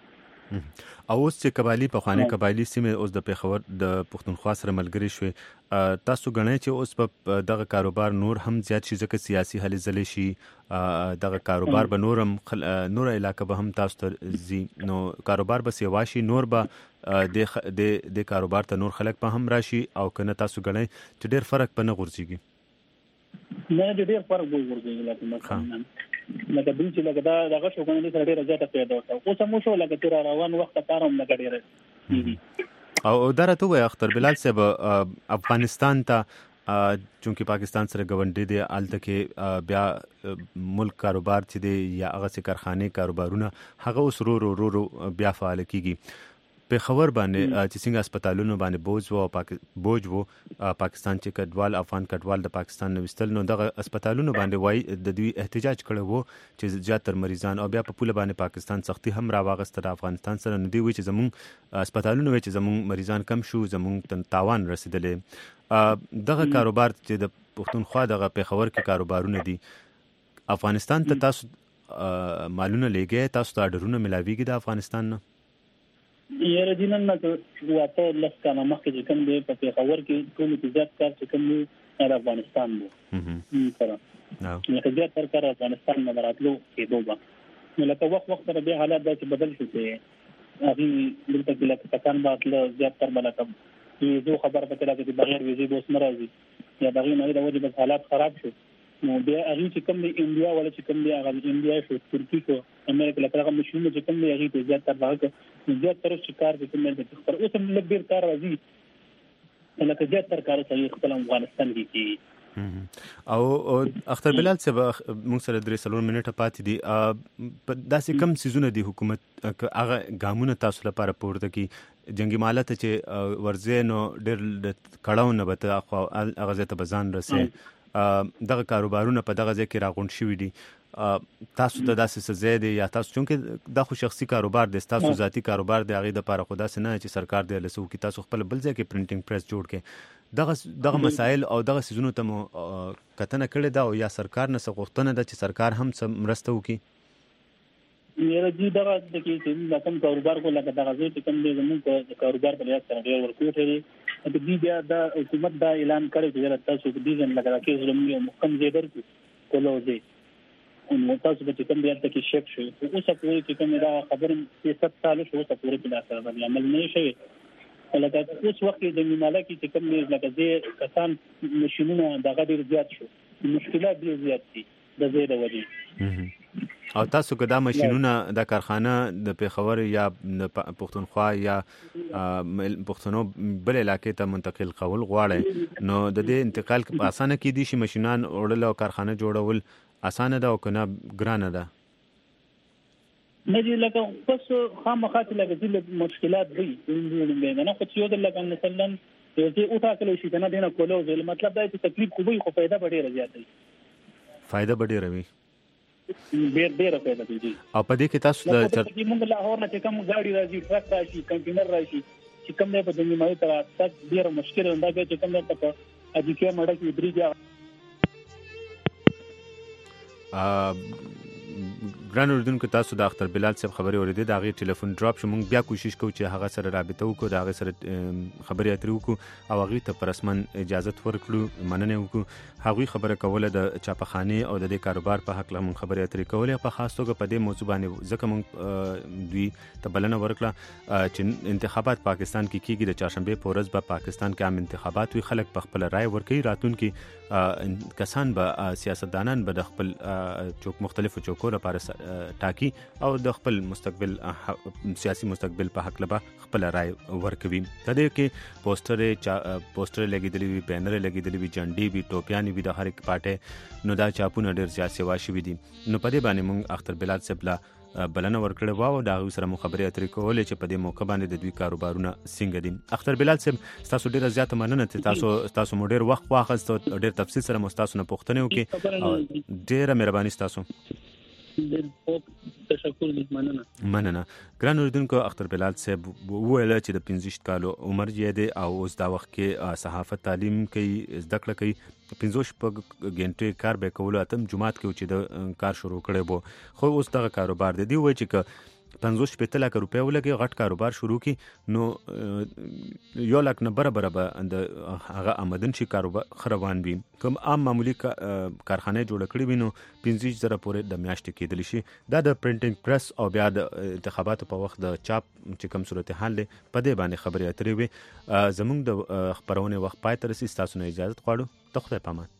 [SPEAKER 3] او اوس چې قبایلی په خوانې قبایلی سیمه اوس د پیښور د پښتونخوا سره ملګری شوي تاسو غنئ چې اوس په دغه کاروبار نور هم زیات شي ځکه سیاسي هلې ځلې شي دغه کاروبار به نورم نور علاقه به هم تاسو ته زی نو کاروبار به سیوا شي نور به د د کاروبار ته نور خلک په هم راشي او کنه تاسو غنئ چې ډیر فرق پنه غورځيږي
[SPEAKER 4] نه ډیر فرق وګورځي لکه مثلا لکه دې چې لکه دا دغه شو کنه سره ډیره زیاته پیدا وکړه اوس هم شو لکه تیر روان وخت کاروم نه ډیره
[SPEAKER 3] او درته وای اختر بلال صاحب افغانستان ته چونکه پاکستان سره ګاونډي دی الته کې بیا ملک کاروبار چې دی یا هغه سي کارخانه کاروبارونه هغه اوس رو رو رو بیا فعال کیږي په خبر باندې چې څنګه هسپتالونو باندې بوج وو بوج وو پاکستان چې کډوال افغان کډوال د پاکستان نو وستل نو دغه هسپتالونو باندې وای د دوی احتجاج کړي وو چې زیاتره مریضان او بیا په پوله باندې پاکستان سختي هم راوغسته د افغانستان سره نو دی وی چې زمون هسپتالونو وی چې زمون مریضان کم شو زمون تاوان رسیدلې دغه کاروبار چې د پښتونخوا دغه په خبر کې کاروبارونه دي افغانستان ته تاسو مالونه لګي تاسو ته اډرونه ملاويږي د افغانستان نه
[SPEAKER 4] یاره دینن نه واته لس کاله مخکې چې کوم دی په پیښور کې ټول تجارت کار چې کوم دی د افغانستان دی هم سره نو تجارت تر کار افغانستان نه راتلو کېدو به نو لکه وخت وخت سره به حالات داسې بدل شو چې هغه دلته کې لکه تکان باتله زیات تر بلکم یو خبر پته راځي چې بغیر ویزې به اوس نه راځي یا بغیر نه د وجه حالات خراب شو نو بیا هغه چې کوم دی انډیا ولا چې کوم دی هغه انډیا شو ترکی شو امریکا لکه هغه مشهور چې کوم دی هغه ته زیات تر هغه زیات تر شکار د کوم دی پر اوس هم لږ کار راځي لکه زیات تر کار صحیح خپل افغانستان کې
[SPEAKER 3] او اختر بلال صاحب موږ سره درې سلور منټه پاتې دي داسې کم سيزونه دي حکومت هغه ګامونه تاسو لپاره پورته کی جنگي مالات چې ورځې نو ډېر کړهو نه بته هغه ته بزان رسي دغه کاروبارونه په دغه ځای کې راغونډ شوي دي تاسو ته داسې سزا دی یا تاسو چونکه دا خو شخصي کاروبار دی تاسو ذاتی کاروبار دی هغه د لپاره خدا سره نه چې سرکار دی لسو کې تاسو خپل بل ځای کې پرنټینګ پریس جوړ کړي دغه دغه مسایل او دغه سيزونو ته مو کتنه کړې دا او یا سرکار نه څه ده چې سرکار هم مرسته وکړي
[SPEAKER 4] یره جی دا د کې چې کوم کاروبار کو لکه دغه ځای چې کوم دی زموږ د کاروبار په لیاس سره ډیر ورکوټي د دې بیا د حکومت دا اعلان کړی چې تاسو د دې ځن لګا کې زموږ محکم ځای درکو کولوځي نو تاسو به کوم بیا ته کې شک شي اوس په وړي چې کوم دا خبر په ست سال شو اوس په وړي کې دا سره باندې عمل نه شي لکه اوس وخت د میماله کې چې کوم لکه دې کسان مشینونه دغه ډیر زیات شو مشکلات ډیر زیات دي د زه د ودی
[SPEAKER 3] او تاسو که دا ماشينونه د کارخانه د پیښور یا د پښتونخوا یا پښتنو بل علاقې ته منتقل کول غواړي نو د دې انتقال په اسانه کې دي شي ماشينان اورل او کارخانه جوړول اسانه ده او کنه ګرانه ده
[SPEAKER 4] نه دي لکه بس خامخات لکه د مشکلات دي نه خو یو د لکه مثلا چې او تاسو شي کنه دینه کولو ځل مطلب دا چې تکلیف خو به خو پیدا ډیره زیات وي
[SPEAKER 3] فائدہ به ډیره وي
[SPEAKER 4] ډیر ډیر پیدا کیږي
[SPEAKER 3] او په دې کې تاسو د
[SPEAKER 4] چې موږ لاهور نه کوم غاډي راځي ټرک راشي کنټینر راشي چې کوم نه په دې نیمه تر تک ډیر مشکل نه ده چې کوم نه په اځي کې مړه کې بریجا ګران اردوونکو تاسو د اختر بلال صاحب خبري اوریدې دا غي ټلیفون ډراپ شو موږ بیا کوشش کوو چې هغه سره رابطه وکړو دا غي سره خبري اترې وکړو او هغه ته پرسمن اجازه ورکړو مننه وکړو هغه خبره کوله د چاپخانه او د کاروبار په حق له موږ خبري اترې کولې په خاص توګه په دې موضوع باندې ځکه موږ دوی ته بلنه ورکړه چې انتخابات پاکستان کې کیږي د چاشنبه په ورځ به پاکستان کې عام انتخابات وي خلک په خپل رائے ورکړي راتونکي کسان به سیاستدانان به د خپل چوک مختلفو چوکو لپاره ټاکی او د خپل مستقبل سیاسي مستقبل په حق لبا خپل رائے ورکوي تدې کې پوسټر پوسټر لګیدلی وی بینر لګیدلی وی جنډي وی ټوپیانی وی د هر یک پارټي نو دا چاپونه ډیر زیات سیوا شوی دي نو په دې باندې موږ اختر بلال صاحب بلنه ورکړې واو دا سره مو خبرې اترې کولې چې په دې موقع باندې د دوی کاروبارونه څنګه دي اختر بلال صاحب تاسو ډیره زیاته مننه تاسو تاسو مو ډیر وخت واخست ډیر تفصیل سره مو تاسو نه پوښتنه وکړي ډیره مهرباني تاسو تشکر دې مننه
[SPEAKER 3] مننه ګران اوریدونکو اختر بلال صاحب وویل چې د پنځه کالو عمر یې دی او اوس دا وخت کې صحافت تعلیم کوي زده کړه کوي پنځه شپږ غنټې کار به کول اتم جمعات کې چې د کار شروع کړي وو خو اوس دغه کاروبار دی دی وای چې پنځه شپږ لک روپیا ولګي غټ کاروبار شروع کی نو یو لک نه برابر به د هغه آمدن شي کاروبار خروان وي کوم عام معمولی کارخانه جوړ کړی وینو پنځه زره پورې د میاشتې کېدل شي دا د پرنټینګ پریس او بیا د انتخاباتو په وخت د چاپ چې کوم صورتحال دی په دې باندې خبرې اترې وي زموږ د خبرونه وخت پای تر سي تاسو نه اجازه غواړو ته خدای پامان